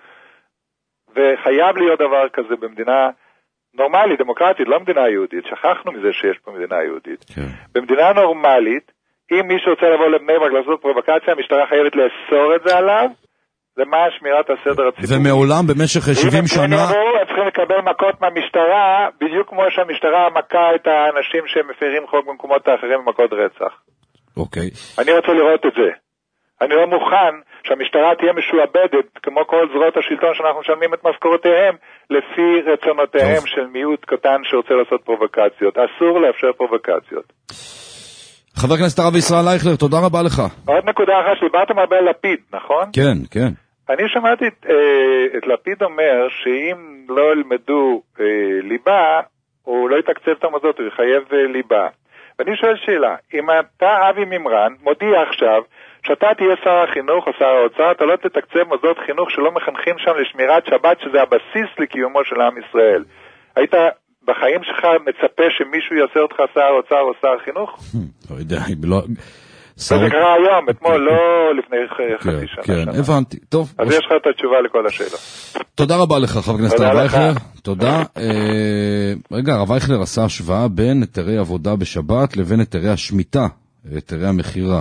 וחייב להיות דבר כזה במדינה נורמלית, דמוקרטית, לא מדינה יהודית. שכחנו מזה שיש פה מדינה יהודית. במדינה נורמלית, אם מישהו רוצה לבוא לבני ברק לעשות פרובוקציה, המשטרה חייבת לאסור את זה עליו, למען שמירת הסדר הציבורי. ומעולם במשך 70 שנה... הם צריכים לקבל מכות מהמשטרה, בדיוק כמו שהמשטרה מכה את האנשים שהם מפרים חוק במקומות האחרים במכות רצח. אוקיי. אני רוצה לראות את זה. אני לא מוכן שהמשטרה תהיה משועבדת, כמו כל זרועות השלטון שאנחנו משלמים את משכורותיהם, לפי רצונותיהם של מיעוט קטן שרוצה לעשות פרובוקציות. אסור לאפשר פרובוקציות. חבר הכנסת הרב ישראל אייכלר, תודה רבה לך. עוד נקודה אחת, שדיברתם הרבה על לפיד, נכון? כן, כן. אני שמעתי את לפיד אומר שאם לא ילמדו ליבה, הוא לא יתקצב את המוסדות, הוא יחייב ליבה. ואני שואל שאלה, אם אתה אבי מימרן מודיע עכשיו שאתה תהיה שר החינוך או שר האוצר, אתה לא תתקצב מוסדות חינוך שלא מחנכים שם לשמירת שבת, שזה הבסיס לקיומו של עם ישראל. היית בחיים שלך מצפה שמישהו יעשה אותך שר האוצר או שר החינוך? לא יודע, לא... זה קרה היום, אתמול, לא לפני חצי שנה. כן, הבנתי. טוב. אז יש לך את התשובה לכל השאלה. תודה רבה לך, חבר הכנסת הרב אייכלר. תודה. רגע, הרב אייכלר עשה השוואה בין היתרי עבודה בשבת לבין היתרי השמיטה, היתרי המחירה.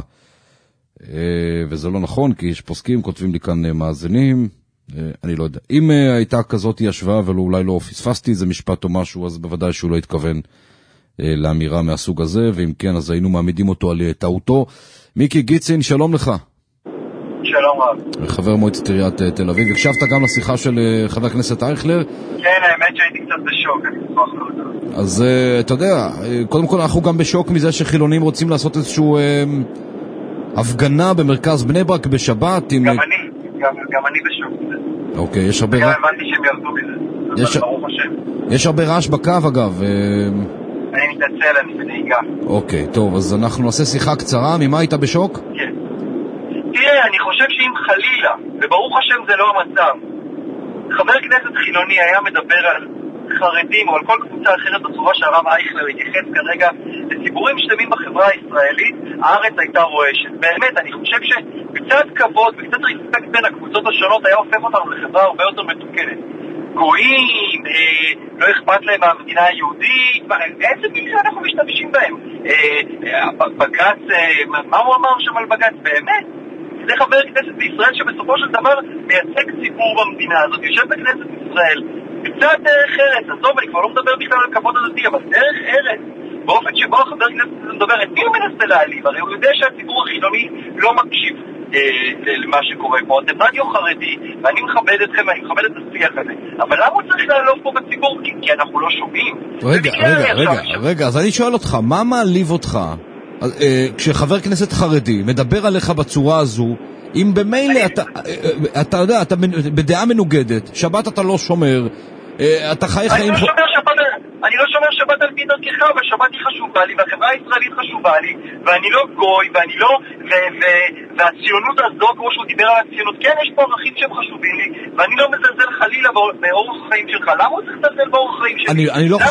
וזה לא נכון, כי יש פוסקים, כותבים לי כאן מאזינים, אני לא יודע. אם הייתה כזאת השוואה, אבל אולי לא פספסתי איזה משפט או משהו, אז בוודאי שהוא לא התכוון לאמירה מהסוג הזה, ואם כן, אז היינו מעמידים אותו על טעותו. מיקי גיצין, שלום לך. שלום רב. חבר מועצת עיריית תל אביב. הקשבת גם לשיחה של חבר הכנסת אייכלר? כן, האמת שהייתי קצת בשוק, אני אשמח לדעת. אז אתה יודע, קודם כל אנחנו גם בשוק מזה שחילונים רוצים לעשות איזשהו הפגנה במרכז בני ברק בשבת. גם אני בשוק מזה. אוקיי, יש הרבה... גם הבנתי שהם ירדו מזה, אבל ברוך השם. יש הרבה רעש בקו אגב. אני מתנצל, אני בנהיגה. אוקיי, טוב, אז אנחנו נעשה שיחה קצרה. ממה היית בשוק? כן. תראה, אני חושב שאם חלילה, וברוך השם זה לא המצב, חבר כנסת חילוני היה מדבר על חרדים או על כל קבוצה אחרת בצורה שהרב אייכלר התייחס כרגע לציבורים שלמים בחברה הישראלית, הארץ הייתה רועשת. באמת, אני חושב שקצת כבוד וקצת רספקט בין הקבוצות השונות היה הופך אותנו לחברה הרבה יותר מתוקנת. גויים, לא אכפת להם מהמדינה היהודית, איזה מילים אנחנו משתמשים בהם. בג"ץ, מה הוא אמר שם על בג"ץ? באמת? זה חבר כנסת בישראל שבסופו של דבר מייצג ציבור במדינה הזאת, יושב בכנסת ישראל, קצת דרך ארץ, עזוב, אני כבר לא מדבר בכלל על כבוד הדתי, אבל דרך ארץ, באופן שבו החבר כנסת מדבר, את מי הוא מנסה להעליב? הרי הוא יודע שהציבור החילוני לא מקשיב למה שקורה פה. אתם רדיו חרדי, ואני מכבד אתכם, אני מכבד את השיח הזה, אבל למה הוא צריך לעלוב פה בציבור? כי אנחנו לא שומעים. רגע, אז אני שואל אותך, מה מעליב אותך כשחבר כנסת חרדי מדבר עליך בצורה הזו, אם במילא אתה יודע, אתה בדעה מנוגדת, שבת אתה לא שומר, אתה חי חיים... אני לא שומר שבת על פי דרכך, אבל שבת היא חשובה לי, והחברה הישראלית חשובה לי, ואני לא גוי, ואני לא... והציונות הזו, כמו שהוא דיבר על הציונות, כן, יש פה ערכים שהם חשובים לי, ואני לא מזלזל חלילה באורח חיים שלך. למה הוא צריך לזלזל באורח חיים שלי?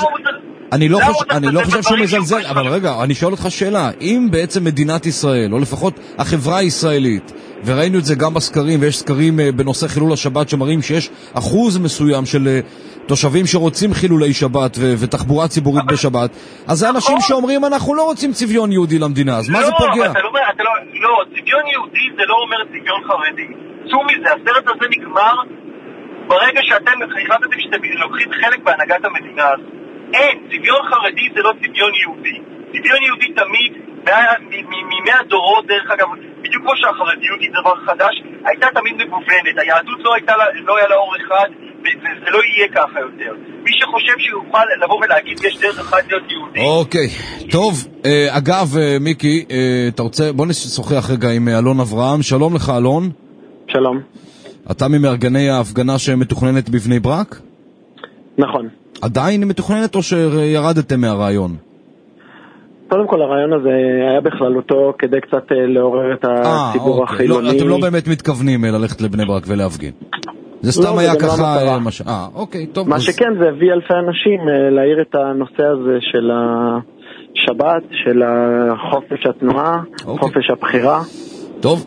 אני לא חושב שהוא מזלזל, אבל רגע, אני שואל אותך שאלה, אם בעצם מדינת ישראל, או לפחות החברה הישראלית, וראינו את זה גם בסקרים, ויש סקרים בנושא חילול השבת שמראים שיש אחוז מסוים של תושבים שרוצים חילולי שבת ותחבורה ציבורית בשבת, אז זה אנשים שאומרים אנחנו לא רוצים צביון יהודי למדינה, אז מה זה פוגע? לא, צביון יהודי זה לא אומר צביון חרדי. צאו מזה, הסרט הזה נגמר ברגע שאתם החלטתם שאתם לוקחים חלק בהנהגת המדינה הזאת. אין, צביון חרדי זה לא צביון יהודי. צביון יהודי תמיד, מימי הדורות דרך אגב, בדיוק כמו שהחרדיות היא דבר חדש, הייתה תמיד מגוונת, היהדות לא היה לה אור אחד, וזה לא יהיה ככה יותר. מי שחושב שיוכל לבוא ולהגיד יש דרך אחת להיות יהודי. אוקיי, טוב, אגב מיקי, אתה רוצה, בוא נשוחח רגע עם אלון אברהם, שלום לך אלון. שלום. אתה ממארגני ההפגנה שמתוכננת בבני ברק? נכון. עדיין מתוכננת או שירדתם מהרעיון? קודם כל הרעיון הזה היה בכללותו כדי קצת לעורר את הציבור החילוני. לא, אתם לא באמת מתכוונים ללכת לבני ברק ולהפגין. זה סתם היה ככה... אוקיי, טוב. מה שכן זה הביא אלפי אנשים להעיר את הנושא הזה של השבת, של חופש התנועה, חופש הבחירה. טוב,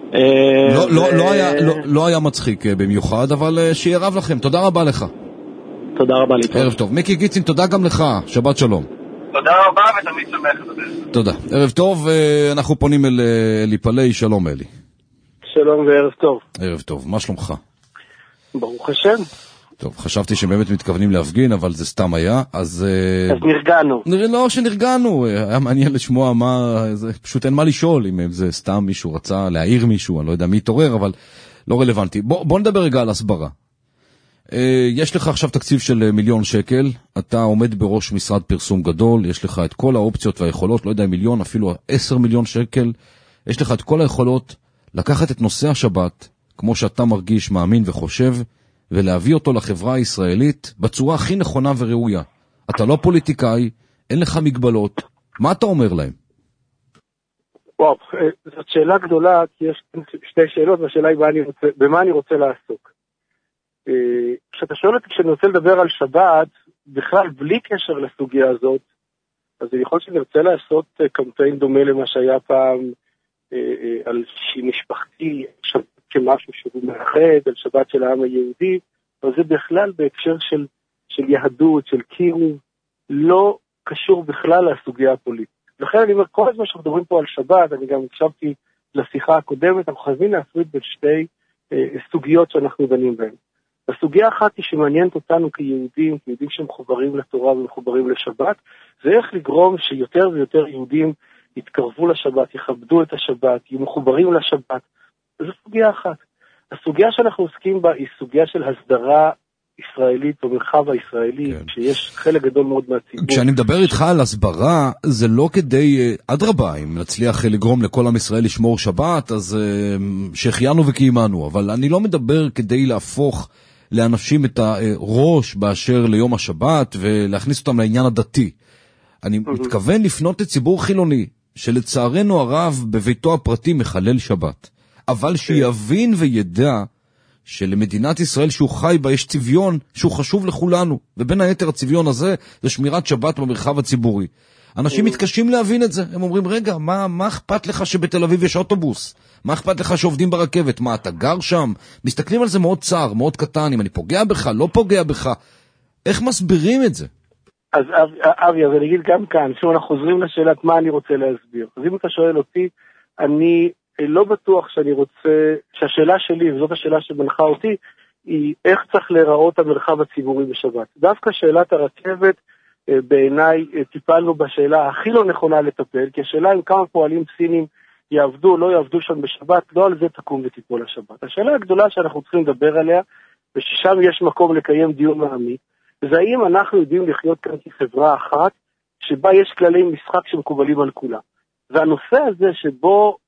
לא היה מצחיק במיוחד, אבל שיהיה רב לכם. תודה רבה לך. תודה רבה לי. ערב טוב. מיקי גיצין, תודה גם לך. שבת שלום. תודה רבה ותמיד שמח לדבר. תודה. ערב טוב, אנחנו פונים אל אלי פלאי. שלום אלי. שלום וערב טוב. ערב טוב, מה שלומך? ברוך השם. טוב, חשבתי שבאמת מתכוונים להפגין, אבל זה סתם היה, אז נרגענו. לא שנרגענו, היה מעניין לשמוע מה, פשוט אין מה לשאול, אם זה סתם מישהו רצה להעיר מישהו, אני לא יודע מי יתעורר, אבל לא רלוונטי. בוא נדבר רגע על הסברה. יש לך עכשיו תקציב של 1,000,000 שקל, אתה עומד בראש משרד פרסום גדול, יש לך את כל האופציות והיכולות, לא יודע, 1,000,000, אפילו 10,000,000 שקל, יש לך את כל היכולות לקחת את נושא השבת, כמו שאתה מרגיש, מאמין וחושב, ולהביא אותו לחברה הישראלית בצורה הכי נכונה וראויה. אתה לא פוליטיקאי, אין לך מגבלות, מה אתה אומר להם? וואו, זאת שאלה גדולה, כי יש שתי שאלות, והשאלה היא במה אני רוצה לעסוק. כשאתה שואל אותי, כשאני רוצה לדבר על שבת, בכלל בלי קשר לסוגיה הזאת, אז אני יכול שנרצה לעשות קמפיין דומה למה שהיה פעם על משפחתי, כמשהו שהוא מאחד, על שבת של העם היהודי, אבל זה בכלל בהקשר של יהדות, של קירוב, לא קשור בכלל לסוגיה הפוליטית. לכן אני אומר, כל הזמן שאנחנו מדברים פה על שבת, אני גם הקשבתי לשיחה הקודמת, אנחנו חייבים להפריד בין שתי סוגיות שאנחנו דנים בהן. הסוגיה אחת היא שמעניינת אותנו כיהודים, כיהודים שמחוברים לתורה ומחוברים לשבת, זה איך לגרום שיותר ויותר יהודים יתקרבו לשבת, יכבדו את השבת, יהיו מחוברים לשבת. זו סוגיה אחת. הסוגיה שאנחנו עוסקים בה היא סוגיה של הסדרה ישראלית במרחב הישראלי, שיש חלק גדול מאוד מהציבור. כשאני מדבר איתך על הסברה, זה לא כדי, אדרבה, אם נצליח לגרום לכל עם ישראל לשמור שבת, אז שהחיינו וקיימנו, אבל אני לא מדבר כדי להפוך לאנשים את הראש באשר ליום השבת, ולהכניס אותם לעניין הדתי. אני מתכוון לפנות לציבור חילוני, שלצערנו הרב בביתו הפרטי מחלל שבת. אבל שיבין וידע שלמדינת ישראל שהוא חי בה יש צביון שהוא חשוב לכולנו, ובין היתר הצביון הזה זה שמירת שבת במרחב הציבורי. אנשים מתקשים להבין את זה, הם אומרים רגע, מה אכפת לך שבתל אביב יש אוטובוס? מה אכפת לך שעובדים ברכבת? מה, אתה גר שם? מסתכלים על זה מאוד צר, מאוד קטן, אם אני פוגע בך, לא פוגע בך. איך מסבירים את זה? אז אבי, אז אני אגיד גם כאן, שוב אנחנו חוזרים לשאלת מה אני רוצה להסביר. אז אם אתה שואל אותי, אני לא בטוח שאני רוצה, שהשאלה שלי, וזאת השאלה שמנחה אותי, היא איך צריך להיראות המרחב הציבורי בשבת. דווקא שאלת הרכבת, בעיניי טיפלנו בשאלה הכי לא נכונה לטפל, כי השאלה אם כמה פועלים סינים יעבדו או לא יעבדו שם בשבת, לא על זה תקום ותיפול השבת. השאלה הגדולה שאנחנו צריכים לדבר עליה, וששם יש מקום לקיים דיון מעמיק, זה האם אנחנו יודעים לחיות כאן כחברה אחת, שבה יש כללי משחק שמקובלים על כולם. והנושא הזה שבו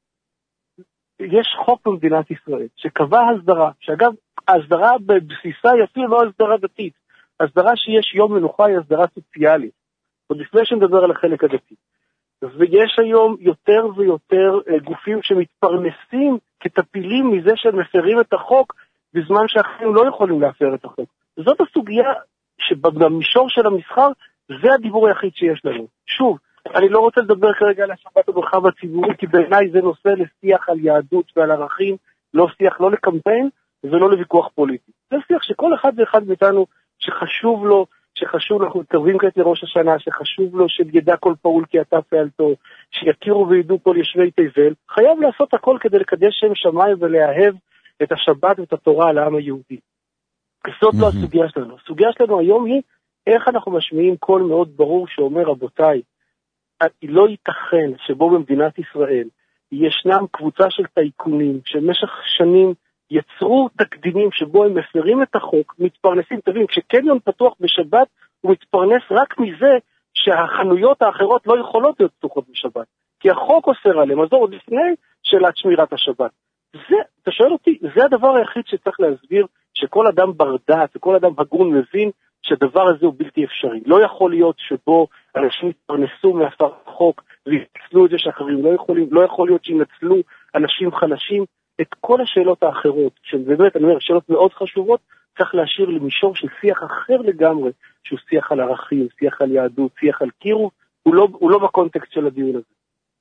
יש חוק במדינת ישראל, שקבע הסדרה, שאגב, ההסדרה בבסיסה היא אפילו לא הסדרה דתית, הסדרה שיש יום מנוחה היא הסדרה סוציאלית, עוד לפני שנדבר על החלק הדתי. ויש היום יותר ויותר גופים שמתפרנסים כטפילים מזה שהם מפרים את החוק, בזמן שאחרים לא יכולים להפר את החוק. זאת הסוגיה שבמישור של המסחר, זה הדיבור היחיד שיש לנו. שוב, אני לא רוצה לדבר כרגע על השבת במרחב הציבורי, כי בעיניי זה נושא לשיח על יהדות ועל ערכים, לא שיח לא לקמפיין ולא לוויכוח פוליטי. זה שיח שכל אחד ואחד מאיתנו שחשוב לו, אנחנו מתקרבים כעת לראש השנה, שחשוב לו שידע כל פעול כי אתה פעלתו, שיכירו וידעו כל יושבי תבל, חייב לעשות הכל כדי לקדש שם שמיים ולאהב את השבת ואת התורה על העם היהודי. זאת לא הסוגיה שלנו. הסוגיה שלנו היום היא איך אנחנו משמיעים קול מאוד ברור שאומר, רבותיי, לא ייתכן שבו במדינת ישראל ישנם קבוצה של טייקונים שבמשך שנים יצרו תקדימים שבו הם מפרים את החוק, מתפרנסים, תבין, כשקניון פתוח בשבת הוא מתפרנס רק מזה שהחנויות האחרות לא יכולות להיות פתוחות בשבת, כי החוק אוסר עליהם, אז עוד לפני שאלת שמירת השבת. אתה שואל אותי, זה הדבר היחיד שצריך להסביר, שכל אדם בר דעת וכל אדם הגון מבין שהדבר הזה הוא בלתי אפשרי. לא יכול להיות שבו אנשים יתפרנסו מהפרת החוק ויצלו את זה שאחרים לא יכול להיות שינצלו אנשים חלשים. את כל השאלות האחרות, שבאמת, אני אומר, שאלות מאוד חשובות, צריך להשאיר למישור של שיח אחר לגמרי, שהוא שיח על ערכים, שיח על יהדות, שיח על קירוב, הוא לא בקונטקסט של הדיון הזה.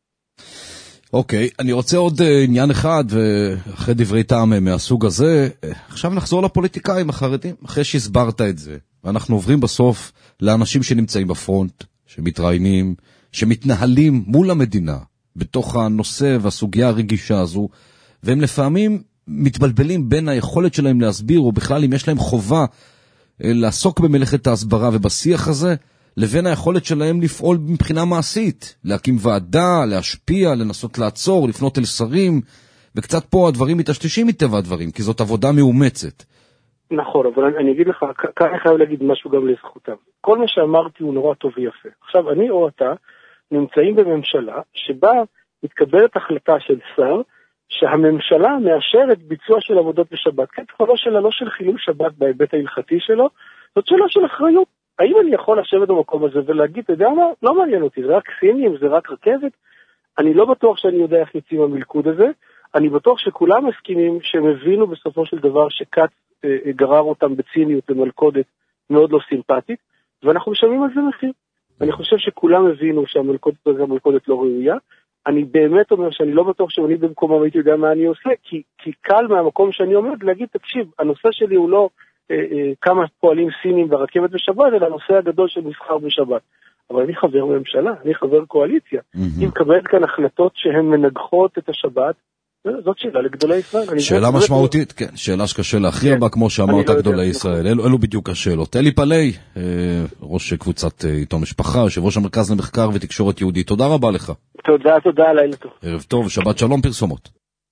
אוקיי, אני רוצה עוד עניין אחד, ואחרי דברי טעם מהסוג הזה, עכשיו נחזור לפוליטיקאים החרדים, אחרי שהסברת את זה, ואנחנו עוברים בסוף לאנשים שנמצאים בפרונט, שמתראיינים, שמתנהלים מול המדינה, בתוך הנושא והסוגיה הרגישה הזו, והם לפעמים מתבלבלים בין היכולת שלהם להסביר, או בכלל אם יש להם חובה לעסוק במלאכת ההסברה ובשיח הזה, לבין היכולת שלהם לפעול מבחינה מעשית, להקים ועדה, להשפיע, לנסות לעצור, לפנות אל שרים, וקצת פה הדברים מתשתשים מטבע הדברים, כי זאת עבודה מאומצת. נכון, אבל אני אגיד לך, כאן אני חייב להגיד משהו גם לזכותם. כל מה שאמרתי הוא נורא טוב ויפה. עכשיו, אני או אתה נמצאים בממשלה שבה מתקבלת החלטה של שר, שהממשלה מאשרת ביצוע של עבודות בשבת. כן, לא של חילול שבת בהיבט ההלכתי שלו, זאת שאלה של אחריות. האם אני יכול לשבת במקום הזה ולהגיד, אתה יודע מה? לא מעניין אותי, זה רק סינים, זה רק רכבת. אני לא בטוח שאני יודע איך יוצאים המלכוד הזה. אני בטוח שכולם מסכימים שהם הבינו בסופו של דבר שקץ גרר אותם בציניות ומלכודת מאוד לא סימפטית, ואנחנו משלמים על זה מחיר. אני חושב שכולם הבינו שהמלכודת לא ראויה. אני באמת אומר שאני לא בטוח שאני במקומם הייתי יודע מה אני עושה, כי קל מהמקום שאני עומד להגיד, תקשיב, הנושא שלי הוא לא כמה פועלים סינים ברכבת בשבת, אלא הנושא הגדול של מסחר בשבת. אבל אני חבר ממשלה, אני חבר קואליציה. אם קבלת כאן החלטות שהן מנגחות את השבת, זאת שאלה לגדולי ישראל. שאלה משמעותית, כן, שאלה שקשה להכריע בה, כמו שאמרת גדולי ישראל. אלו בדיוק השאלות. אלי פלאי, ראש קבוצת עיתון משפחה, יושב ראש המרכז למחקר ותקשורת יהודית. תודה רבה לך. תודה, לילה טוב. ערב טוב, שבת שלום, פרסומות.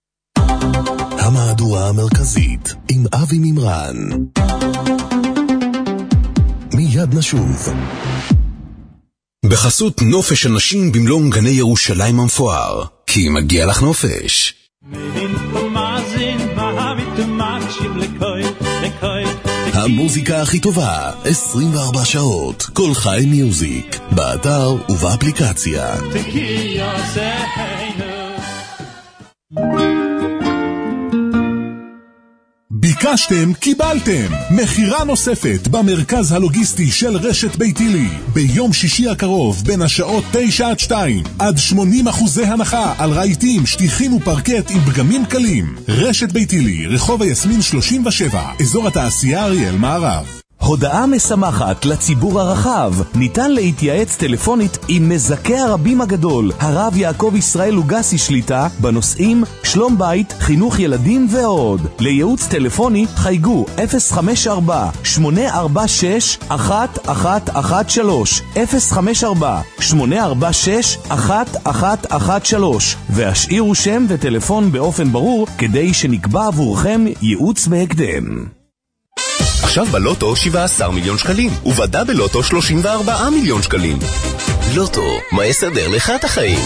המהדורה המרכזית עם אבי מימרן. מיד נשוב. בחסות נופש הנשים במלון גני ירושלים המפואר, כי מגיע לך נופש. המוזיקה הכי טובה, 24 שעות, כל חי מיוזיק, באתר ובאפליקציה. ביקשתם, קיבלתם. מחירה נוספת במרכז הלוגיסטי של רשת ביתילי. ביום שישי הקרוב, בין השעות 9 עד 2, עד 80% הנחה על רהיטים, שטיחים ופרקט עם פגמים קלים. רשת ביתילי, רחוב היסמין 37, אזור התעשייה אריאל מערב. הודעה משמחת לציבור הרחב. ניתן להתייעץ טלפונית עם מזכה הרבים הגדול, הרב יעקב ישראל לוגסי שליטה, בנושאים שלום בית, חינוך ילדים ועוד. לייעוץ טלפוני חייגו 054-846-1113, 054-846-1113, והשאירו שם וטלפון באופן ברור כדי שנקבע עבורכם ייעוץ בהקדם. עכשיו בלוטו 17 מיליון שקלים, ובדאבל לוטו 34 מיליון שקלים. לוטו, מה יסדר לך את החיים?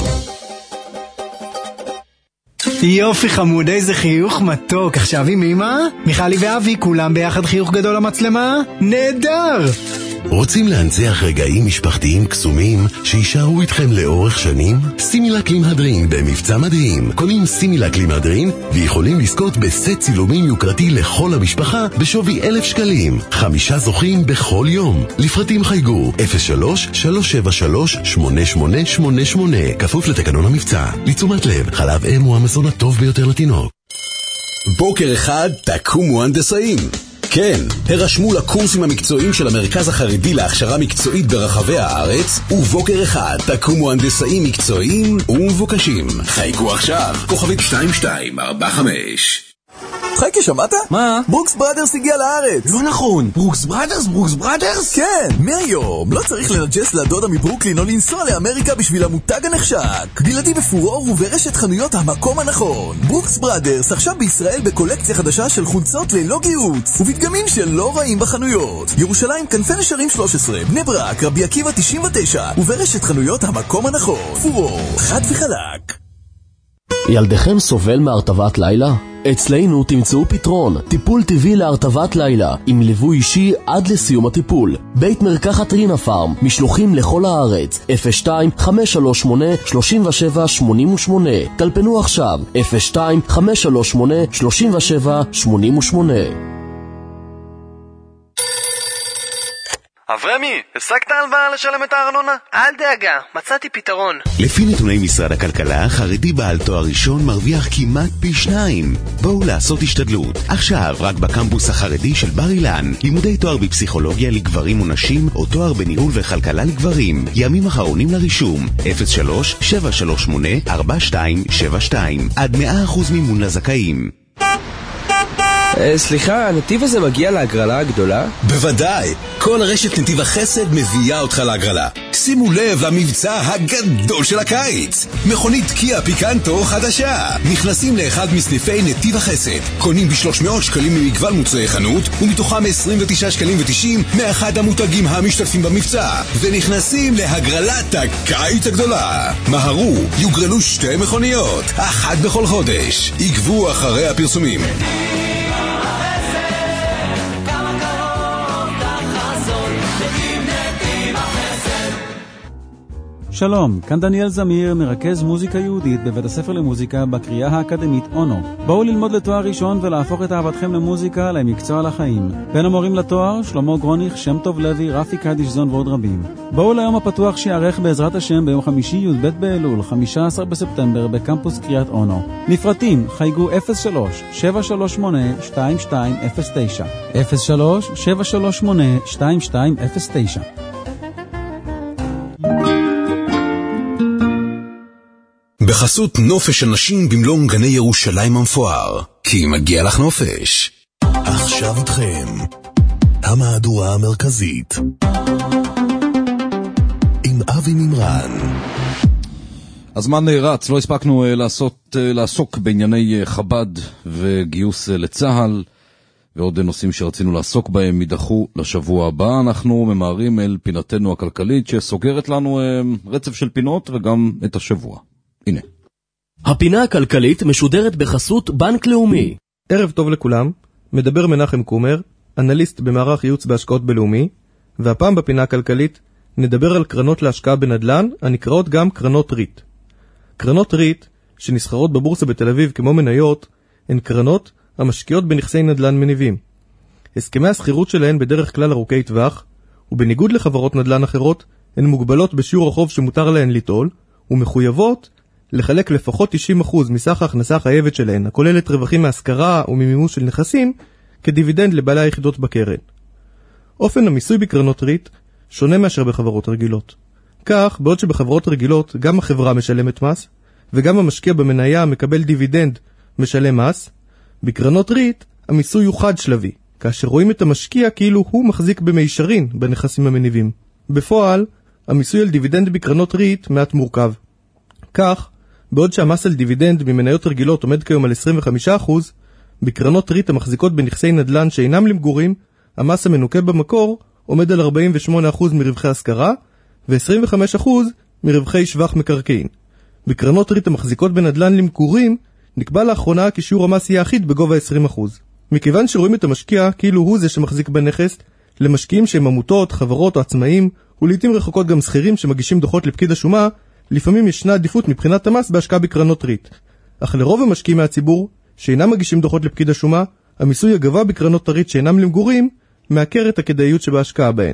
יופי חמוד, איזה חיוך מתוק. עכשיו עם אמא, מיכלי ואבי, כולם ביחד חיוך גדול למצלמה? נהדר! רוצים להנציח רגעים משפחתיים קסומים שישארו איתכם לאורך שנים? סימילק למהדרין במבצע מדהים. קונים סימילק למהדרין ויכולים לזכות בסט צילומים יוקרתי לכל המשפחה בשווי 1,000 שקלים. 5 זוכים בכל יום. לפרטים חייגו 03-373-8888, כפוף לתקנון המבצע. לתשומת לב, חלב אם הוא המזון הטוב ביותר לתינוק. בוקר אחד תקומו הנדסאים. כן, הרשמו לקורסים המקצועיים של המרכז החרדי להכשרה מקצועית ברחבי הארץ, ובוקר אחד תקומו הנדסאים מקצועיים ומבוקשים. חייגו עכשיו, כוכבית 2245. חייקה, שמעת? מה? ברוקס בראדרס הגיע לארץ. לא נכון, ברוקס בראדרס? כן, מהיום לא צריך לנג'ס לדודה מברוקלין או לנסוע לאמריקה בשביל המותג הנחשק. בלעדי בפורור וברשת חנויות המקום הנכון. ברוקס בראדרס עכשיו בישראל בקולקציה חדשה של חולצות ללא גיוץ ובדגמים שלא רעים בחנויות. ירושלים כנפי נשרים 13, בני ברק, רבי עקיבא 99 וברשת חנויות המקום הנכון. פורור, חד וחלק. ילדיכם סובל מהרטבת לילה? אצלנו תמצאו פתרון, טיפול טבעי להרטבת לילה, עם ליווי אישי עד לסיום הטיפול. בית מרקחת רינה פארם, משלוחים לכל הארץ, 02-538-3788. טלפנו עכשיו, 02-538-3788. אברמי, השגת הלוואה לשלם את הארנונה? אל דאגה, מצאתי פתרון. לפי נתוני משרד הכלכלה, חרדי בעל תואר ראשון מרוויח כמעט פי 2. בואו לעשות השתדלות. עכשיו, רק בקמפוס החרדי של בר אילן, לימודי תואר בפסיכולוגיה לגברים ונשים, או תואר בניהול וכלכלה לגברים. ימים אחרונים לרישום, 03-738-4272. עד 100% מימון לזכאים. סליחה, הנתיב הזה מגיע להגרלה הגדולה? בוודאי! כל רשת נתיב החסד מביאה אותך להגרלה. שימו לב למבצע הגדול של הקיץ. מכונית קיה פיקנטו חדשה. נכנסים לאחד מסניפי נתיב החסד. קונים ב-300 שקלים ממגוון מוצרי חנות, ומתוכם 29 שקלים ו90 מאחד המותגים המשתתפים במבצע. ונכנסים להגרלת הקיץ הגדולה. מהרו, יוגרלו 2 מכוניות, אחת בכל חודש. עקבו אחרי הפרסומים. שלום, כאן דניאל זמיר, מרכז מוזיקה יהודית בבית הספר למוזיקה בקריאה האקדמית אונו. בואו ללמוד לתואר ראשון ולהפוך את אהבתכם למוזיקה למקצוע לחיים. בין המורים לתואר, שלמה גרוניך, שם טוב לוי, רפי קדישזון ועוד רבים. בואו ליום הפתוח שיערך בעזרת השם ביום חמישי י"ב באלול, 15 בספטמבר בקמפוס קריית אונו. לפרטים, חייגו 03-738-2209. 03-738-2209. בחסות נופש הנשים במלון גני ירושלים המפואר, כי מגיע לך נופש. עכשיו איתכם, המהדורה המרכזית, עם אבי מימרן. הזמן רץ, לא הספקנו לעסוק בענייני חב"ד וגיוס לצהל, ועוד נושאים שרצינו לעסוק בהם יידחו לשבוע הבא. אנחנו ממהרים אל פינתנו הכלכלית שסוגרת לנו רצף של פינות וגם את השבוע. הנה. הפינה הכלכלית משודרת בחסות בנק לאומי. ערב טוב לכולם, מדבר מנחם קומר, אנליסט במערך ייעוץ בהשקעות בלאומי, והפעם בפינה הכלכלית נדבר על קרנות להשקעה בנדל"ן, הנקראות גם קרנות ריט. קרנות ריט, שנסחרות בבורסה בתל אביב כמו מניות, הן קרנות המשקיעות בנכסי נדל"ן מניבים. הסכמי הסחירות שלהן בדרך כלל ארוכי טווח, ובניגוד לחברות נדל"ן אחרות, הן מוגבלות בשיעור החוב שמותר להן ליטול, ומחויבות לחלק לפחות 90% מסך ההכנסה החייבת שלהן, הכוללת רווחים מהשכרה וממימוש של נכסים, כדיבידנד לבעלי היחידות בקרן. אופן המיסוי בקרנות ריט שונה מאשר בחברות רגילות. כך, בעוד שבחברות רגילות גם החברה משלמת מס, וגם המשקיע במניה מקבל דיבידנד משלם מס, בקרנות ריט המיסוי הוא חד שלבי, כאשר רואים את המשקיע כאילו הוא מחזיק במישרין בנכסים המניבים. בפועל, המיסוי על דיבידנד בקרנות ריט מעט מורכב. כך, בעוד שהמס על דיבידנד ממניות רגילות עומד כיום על 25%, בקרנות ריט המחזיקות בנכסי נדל"ן שאינם למגורים, המס המנוקה במקור עומד על 48% מרווחי השכרה ו-25% מרווחי שבח מקרקעין. בקרנות ריט המחזיקות בנדל"ן למגורים נקבע לאחרונה כי שיעור המס יהיה אחיד בגובה 20%. מכיוון שרואים את המשקיע כאילו הוא זה שמחזיק בנכס, למשקיעים שהם עמותות, חברות או עצמאים, ולעיתים רחוקות גם שכירים שמגישים דוחות לפקיד השומה, לפעמים ישנה עדיפות מבחינת המס בהשקעה בקרנות ריט. אך לרוב המשקיעים מהציבור, שאינם מגישים דוחות לפקיד השומה, המיסוי הגבוה בקרנות הריט שאינם למגורים, מעקר את הכדאיות שבהשקעה בהן.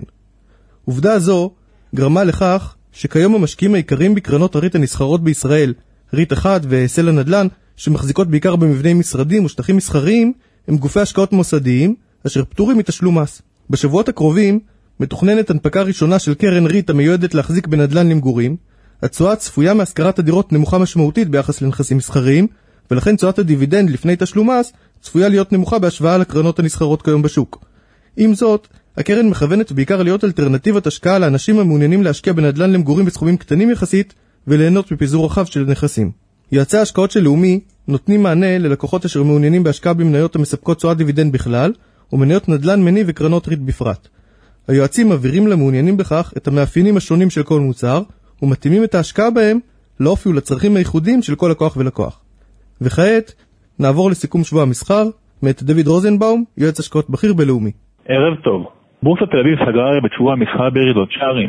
עובדה זו גרמה לכך שכיום המשקיעים העיקריים בקרנות הריט הנסחרות בישראל, ריט 1 וסלע נדל"ן, שמחזיקות בעיקר במבני משרדים ושטחים מסחריים, הם גופי השקעות מוסדיים, אשר פטורים מתשלום מס. בשבועות הקרובים מתוכננת הנפקה ראשונה של קרן ריט המיועדת להחזיק בנדל"ן למגורים. התשואה הצפויה מהשכרת הדירות נמוכה משמעותית ביחס לנכסים מסחריים, ולכן תשואת הדיבידנד לפני תשלום מס צפויה להיות נמוכה בהשוואה לקרנות הנסחרות כיום בשוק. עם זאת, הקרן מכוונת בעיקר להיות אלטרנטיבת השקעה לאנשים המעוניינים להשקיע בנדל"ן למגורים בסכומים קטנים יחסית וליהנות מפיזור רחב של נכסים. יועצי ההשקעות של לאומי נותנים מענה ללקוחות אשר מעוניינים בהשקעה במניות המספקות תשואת דיבידנד בכלל ומניות נדל"ן מני וקרנות ריט בפרט. היועצים מבהירים למעוניינים בכך את המאפיינים השונים של כל מוצר ומתאימים את ההשקעה בהם לאופי ולצרכים הייחודיים של כל לקוח ולקוח. וכעת נעבור לסיכום שבוע המסחר מאת דוד רוזנבאום, יועץ השקעות בכיר בלאומי. ערב טוב. בורסת תל אביב סגרה בשבוע המסחר בירידות שערים.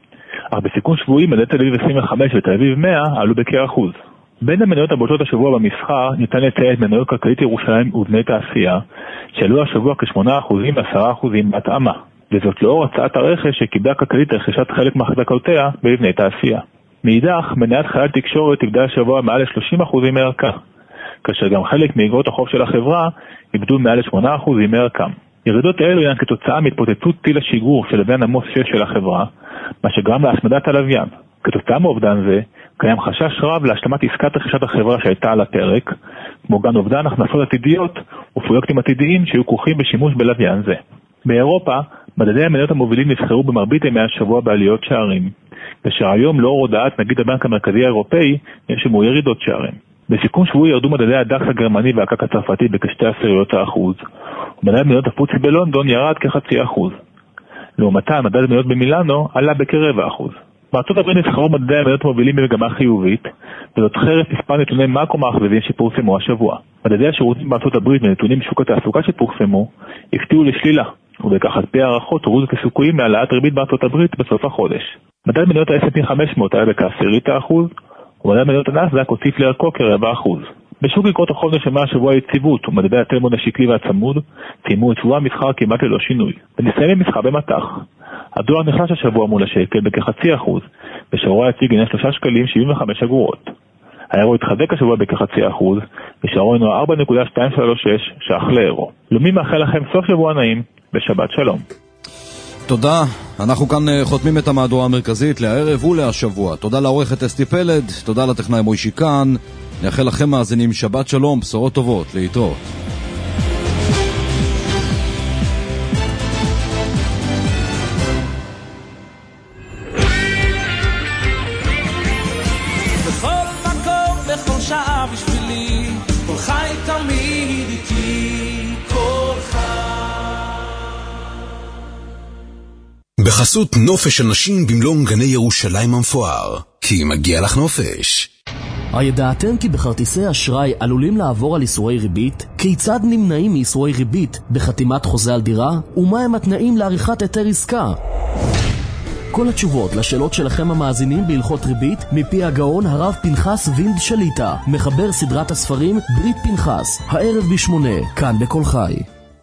אך בסיכון שבועי מדד תל אביב 25 ותל אביב 100 עלו בכ1%. בין המניות הבולטות השבוע במסחר ניתן לציין את מניות כלכלית ירושלים ובני תעשייה, שעלו השבוע כ8% ו10% בהתאמה, וזאת לאור הצעת הרכש שקיבלה כלכלית רכישת חלק מהחזקותיה בבני תעשייה. מאידך, מניית חייל תקשורת תגדל השבוע מעל ל30% מערכה, כאשר גם חלק מאגרות החוב של החברה איבדו מעל ל8% מערכם. ירידות אלו הן כתוצאה מהתפוצצות טיל השיגור של לוויין עמוס 6 של החברה, מה שגרם להשמדת הלוויין. כתוצאה מאובדן זה, קיים חשש רב להשלמת עסקת רכישת החברה שהייתה על הפרק, כמו גם אובדן הכנסות עתידיות ופרויקטים עתידיים שהיו כרוכים בשימוש בלוויין זה. באירופה, מדדי המניות המובילים נסחרו במרבית ימי השבוע בעליות שערים, כאשר היום לאור הודעת נגיד הבנק המרכזי האירופאי נרשמו ירידות שערים. בסיכום שבועי ירדו מדדי הדקס הגרמני והקק הצרפתי בכ0.2%, ומדד המניות הפוצי בלונדון ירד כ0.5%. לעומתה, מדד המניות במילאנו עלה בכ0.25%. בארצות הברית נסחרו מדדי המניות מובילים במגמה חיובית, וזאת חרף מספר נתוני מאקרו מאכזבים שפורסמו השבוע. מדדי השירותים בארצות הברית ונתונים בשוק התעסוקה שפורסמו הפתיעו לשלילה, ובכך על פי הערכות הורידו כסיכויים מהעלאת ריבית בארצות הברית בסוף החודש. מדד מניות ה-S&P 500 עלה בכ0.1%, ומדד מניות הנאסד"ק הוסיף לערכו כ0.25%. בשוק איגרות החוב נשמע השבוע יציבות, ומדדי הטלמון השקלי והצמוד סיימו את שבוע המסחר כמעט ללא שינוי. ונסיים עם מסחר במטח. הדולר נחלש השבוע מול השקל בכ0.5%, ושערו היציג הנה 3.75 שקלים. האירו התחזק השבוע בכ0.5%, ושערו הינו 4.236 ש"ח לאירו. לאומי מאחל לכם סוף שבוע נעים, ושבת שלום. תודה. אנחנו כאן חותמים את המהדורה המרכזית לערב ולהשבוע. תודה לעורכת אסתי פלד, תודה לטכנאי מוישי כאן. נאחל לכם מאזינים שבת שלום, בשורות טובות, להתראות. בכל מקום, בכל שעה בשבילי, כל חי תמיד איתי, כל חי. בחסות נופש אנשים במלון גני ירושלים המפואר, כי מגיע לך נופש. הידעתם כי בכרטיסי אשראי עלולים לעבור על איסורי ריבית? כיצד נמנעים מאיסורי ריבית בחתימת חוזה על דירה? ומהם התנאים לעריכת היתר עסקה? כל התשובות לשאלות שלכם המאזינים בהלכות ריבית מפי הגאון הרב פנחס וינד שליטה, מחבר סדרת הספרים ברית פנחס, הערב ב8, כאן בכל חי.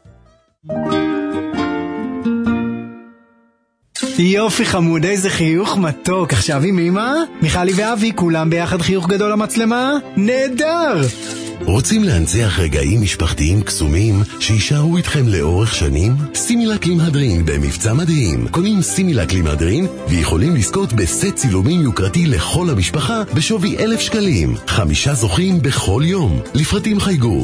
יופי חמוד, איזה חיוך מתוק. עכשיו עם אמא, מיכלי ואבי, כולם ביחד חיוך גדול למצלמה. נהדר! רוצים להנציח רגעים משפחתיים קסומים שישארו איתכם לאורך שנים? סימילק לימהדרין במבצע מדהים. קונים סימילק לימהדרין ויכולים לזכות בסט צילומים יוקרתי לכל המשפחה בשווי 1,000 שקלים. 5 זוכים בכל יום. לפרטים חייגו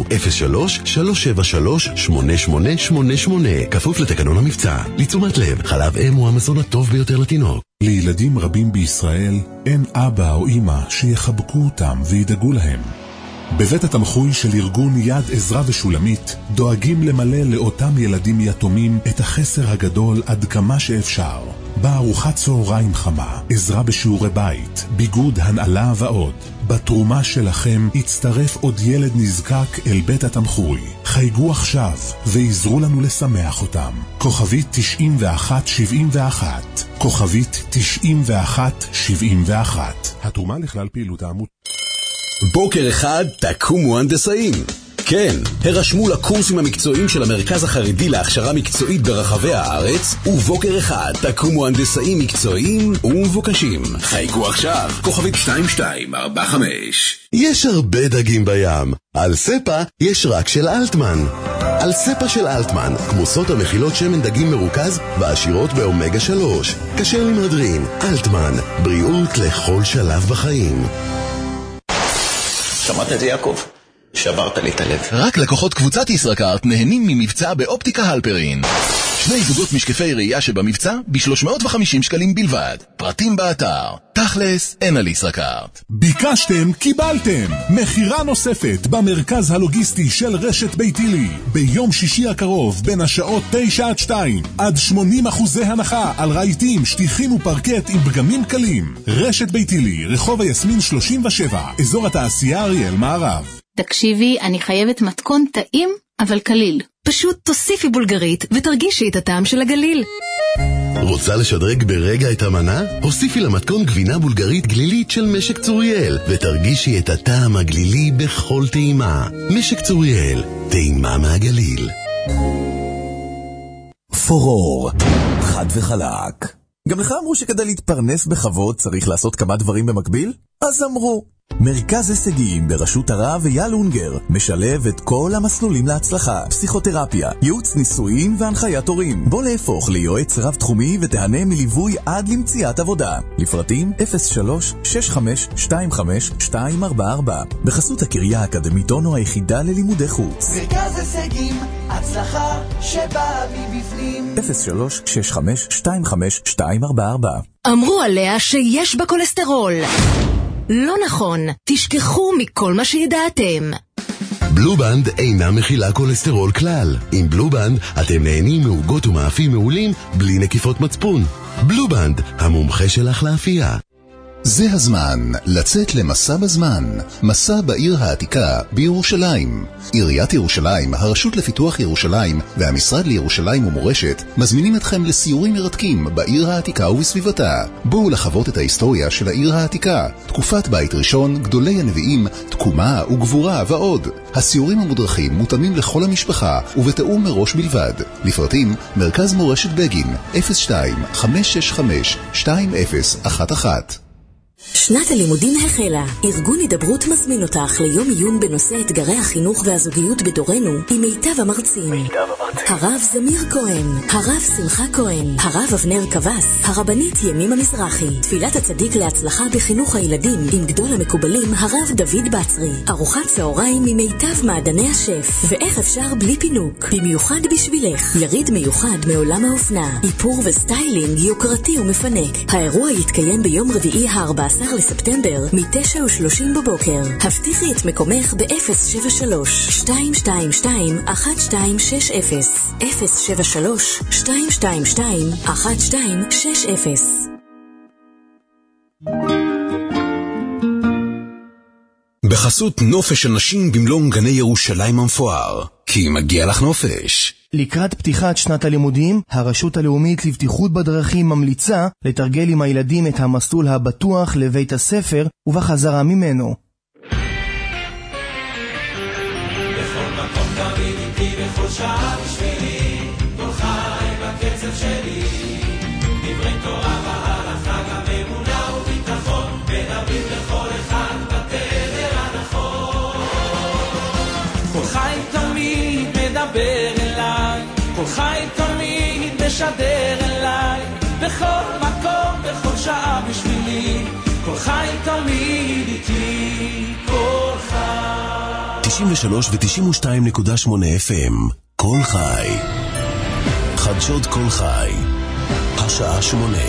03-373-8888, כפוף לתקנון המבצע. לתשומת לב, חלב אם הוא המזון הטוב ביותר לתינוק. לילדים רבים בישראל אין אבא או אמא שיחבקו אותם וידאגו להם. בבית התמחוי של ארגון יד עזרא ושולמית דואגים למלא לאותם ילדים יתומים את החסר הגדול עד כמה שאפשר. בארוחת צהריים חמה, עזרה בשיעורי בית, ביגוד, הנעלה ועוד. בתרומה שלכם יצטרף עוד ילד נזקק אל בית התמחוי. חייגו עכשיו ועזרו לנו לשמח אותם. כוכבית 9171, כוכבית 9171. התרומה לכלל פעילות העמות. בוקר אחד תקומו הנדסאים. כן, הרשמו לקורסים המקצועיים של המרכז החרדי להכשרה מקצועית ברחבי הארץ, ובוקר אחד תקומו הנדסאים מקצועיים ומבוקשים. חייגו עכשיו, כוכבית 2245. יש הרבה דגים בים. על ספה יש רק של אלטמן. על ספה של אלטמן, כמוסות המכילות שמן דגים מרוכז ועשירות באומגה 3. כשר למהדרין, אלטמן, בריאות לכל שלב בחיים. שמעת את זה יעקב? שברת לי את הלב. רק לקוחות קבוצת ישראכרט נהנים ממבצע באופטיקה הלפרין. 2 זוגות משקפי ראייה שבמבצע ב-350 שקלים בלבד. פרטים באתר. תכלס, אין על ישראכרט. ביקשתם, קיבלתם. מחירה נוספת במרכז הלוגיסטי של רשת ביתילי. ביום שישי הקרוב, בין השעות 9 עד 2, עד 80% הנחה על רהיטים, שטיחים ופרקט עם פגמים קלים. רשת ביתילי, רחוב היסמין 37, אזור התעשייה אריאל מערב. תקשיבי, אני חייבת מתכון טעים, אבל קליל. פשוט תוסיפי בולגרית ותרגישי את הטעם של הגליל. רוצה לשדרג ברגע את המנה? הוסיפי למתכון גבינה בולגרית גלילית של משק צוריאל, ותרגישי את הטעם הגלילי בכל טעימה. משק צוריאל, טעימה מהגליל. פורור, חד וחלק. גם לך אמרו שכדי להתפרנס בכבוד צריך לעשות כמה דברים במקביל? אז אמרו. מרכז הישגים בראשות הרב אייל אונגר משלב את כל המסלולים להצלחה, פסיכותרפיה, ייעוץ ניסויים והנחיית הורים. בוא להפוך ליועץ רב תחומי ותהנה מליווי עד למציאת עבודה. לפרטים 03-6525-244 בחסות הקריה האקדמית אונו, היחידה ללימודי חוץ. מרכז הישגים, הצלחה שבאה מבפנים. 03-6525-244. אמרו עליה שיש בה כולסטרול. לא נכון, תשכחו מכל מה שידעתם. בלובנד אינה מכילה כולסטרול כלל. עם בלובנד אתם נהנים מעוגות ומאפים מעולים בלי נקיפות מצפון. בלובנד, המומחה שלך לאפייה. זה הזמן לצאת למסע בזמן, מסע בעיר העתיקה בירושלים. עיריית ירושלים, הרשות לפיתוח ירושלים והמשרד לירושלים ומורשת מזמינים אתכם לסיורים מרתקים בעיר העתיקה ובסביבתה. בואו לחוות את ההיסטוריה של העיר העתיקה, תקופת בית ראשון, גדולי הנביאים, תקומה וגבורה ועוד. הסיורים המודרכים מותאמים לכל המשפחה ובתאום מראש בלבד. לפרטים מרכז מורשת בגין 02-565-2011. שנת הלימודים החלה. ארגון הידברות מזמין אותך ליום עיון בנושא אתגרי החינוך והזוגיות בדורנו עם מיטב המרצים. הרב זמיר כהן, הרב שמחה כהן, הרב אבנר קבס, הרבנית ימימה מזרחי. תפילת הצדיק להצלחה בחינוך הילדים עם גדול המקובלים הרב דוד בצרי. ארוחת צהריים ממיטב מעדני השף. ואיך אפשר בלי פינוק, במיוחד בשבילך. יריד מיוחד מעולם האופנה, איפור וסטיילינג יוקרתי ומפנק. האירוע יתקיים ביום רביעי 14 לספטמבר מ-9:30 בבוקר. הבטיחי את מקומך ב-073-222-1260 073-222-1260. בחסות נופש הנשים במלון גני ירושלים המפואר, כי מגיע לך נופש. לקראת פתיחת שנת הלימודים, הרשות הלאומית לבטיחות בדרכים ממליצה לתרגל עם הילדים את המסלול הבטוח לבית הספר ובחזרה ממנו. בכל מקום תמיד איתי, בכל שעה בשבילי, כל חי בקצב שלי, דברי תורה והלכה, גם אמונה וביטחון, מדברים לכל אחד בתדר הנכון. כל חי תמיד מדבר אליי, כל חי תמיד משדר אליי, בכל מקום, בכל שעה בשבילי, כל חי תמיד איתי, כל חי. 93 ו-92.8 FM, כל חי. חדשות כל חי. השעה 8.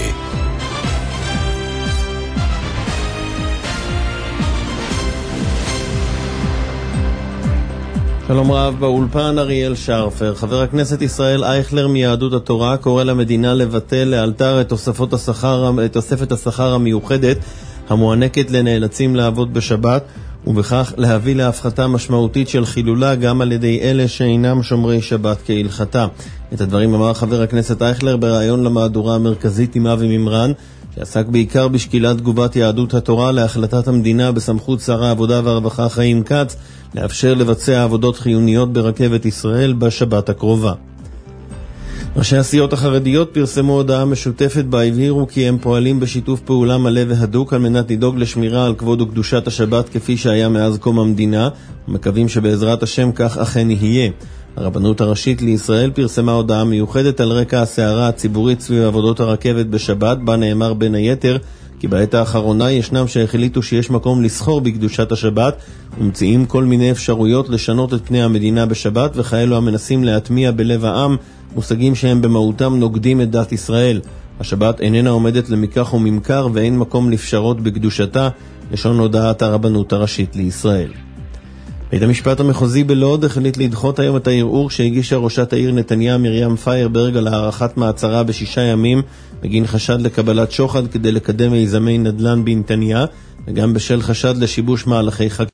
שלום רב, באולפן אריאל שרפר. חבר הכנסת ישראל אייכלר מיהדות התורה קורא למדינה לבטל לאלתר את תוספת השכר המיוחדת המוענקת לנאלצים לעבוד בשבת, ובכך להביא להפחתה משמעותית של חילולה גם על ידי אלה שאינם שומרי שבת כהלכתה. את הדברים אמר חבר הכנסת אייכלר בראיון למהדורה המרכזית עם אבי ממרן, שעסק בעיקר בשקילת תגובת יהדות התורה להחלטת המדינה בסמכות שר העבודה והרווחה חיים כץ לאפשר לבצע עבודות חיוניות ברכבת ישראל בשבת הקרובה. ראשי הסיעות החרדיות פרסמו הודעה משותפת בה הבהירו כי הם פועלים בשיתוף פעולה מלא והדוק על מנת לדאוג לשמירה על כבוד וקדושת השבת כפי שהיה מאז קום המדינה, ומקווים שבעזרת השם כך אכן יהיה. הרבנות הראשית לישראל פרסמה הודעה מיוחדת על רקע הסערה הציבורית סביב עבודות הרכבת בשבת, בה נאמר בין היתר כי בעת האחרונה ישנם שהחליטו שיש מקום לסחור בקדושת השבת ומציעים כל מיני אפשרויות לשנות את פני המדינה בשבת, וכאלו המנסים להטמיע בלב העם מושגים שהם במהותם נוגדים את דת ישראל. השבת איננה עומדת למיקח וממכר ואין מקום לפשרות בקדושתה, לשון הודעת הרבנות הראשית לישראל. בית המשפט המחוזי בלוד החליט לדחות היום את הערעור שהגישה ראשת העיר נתניה מרים פיירברג על הארכת מעצרה ב6 ימים בגין חשד לקבלת שוחד כדי לקדם מיזמי נדל"ן בנתניה, וגם בשל חשד לשיבוש מהלכי חקיקה.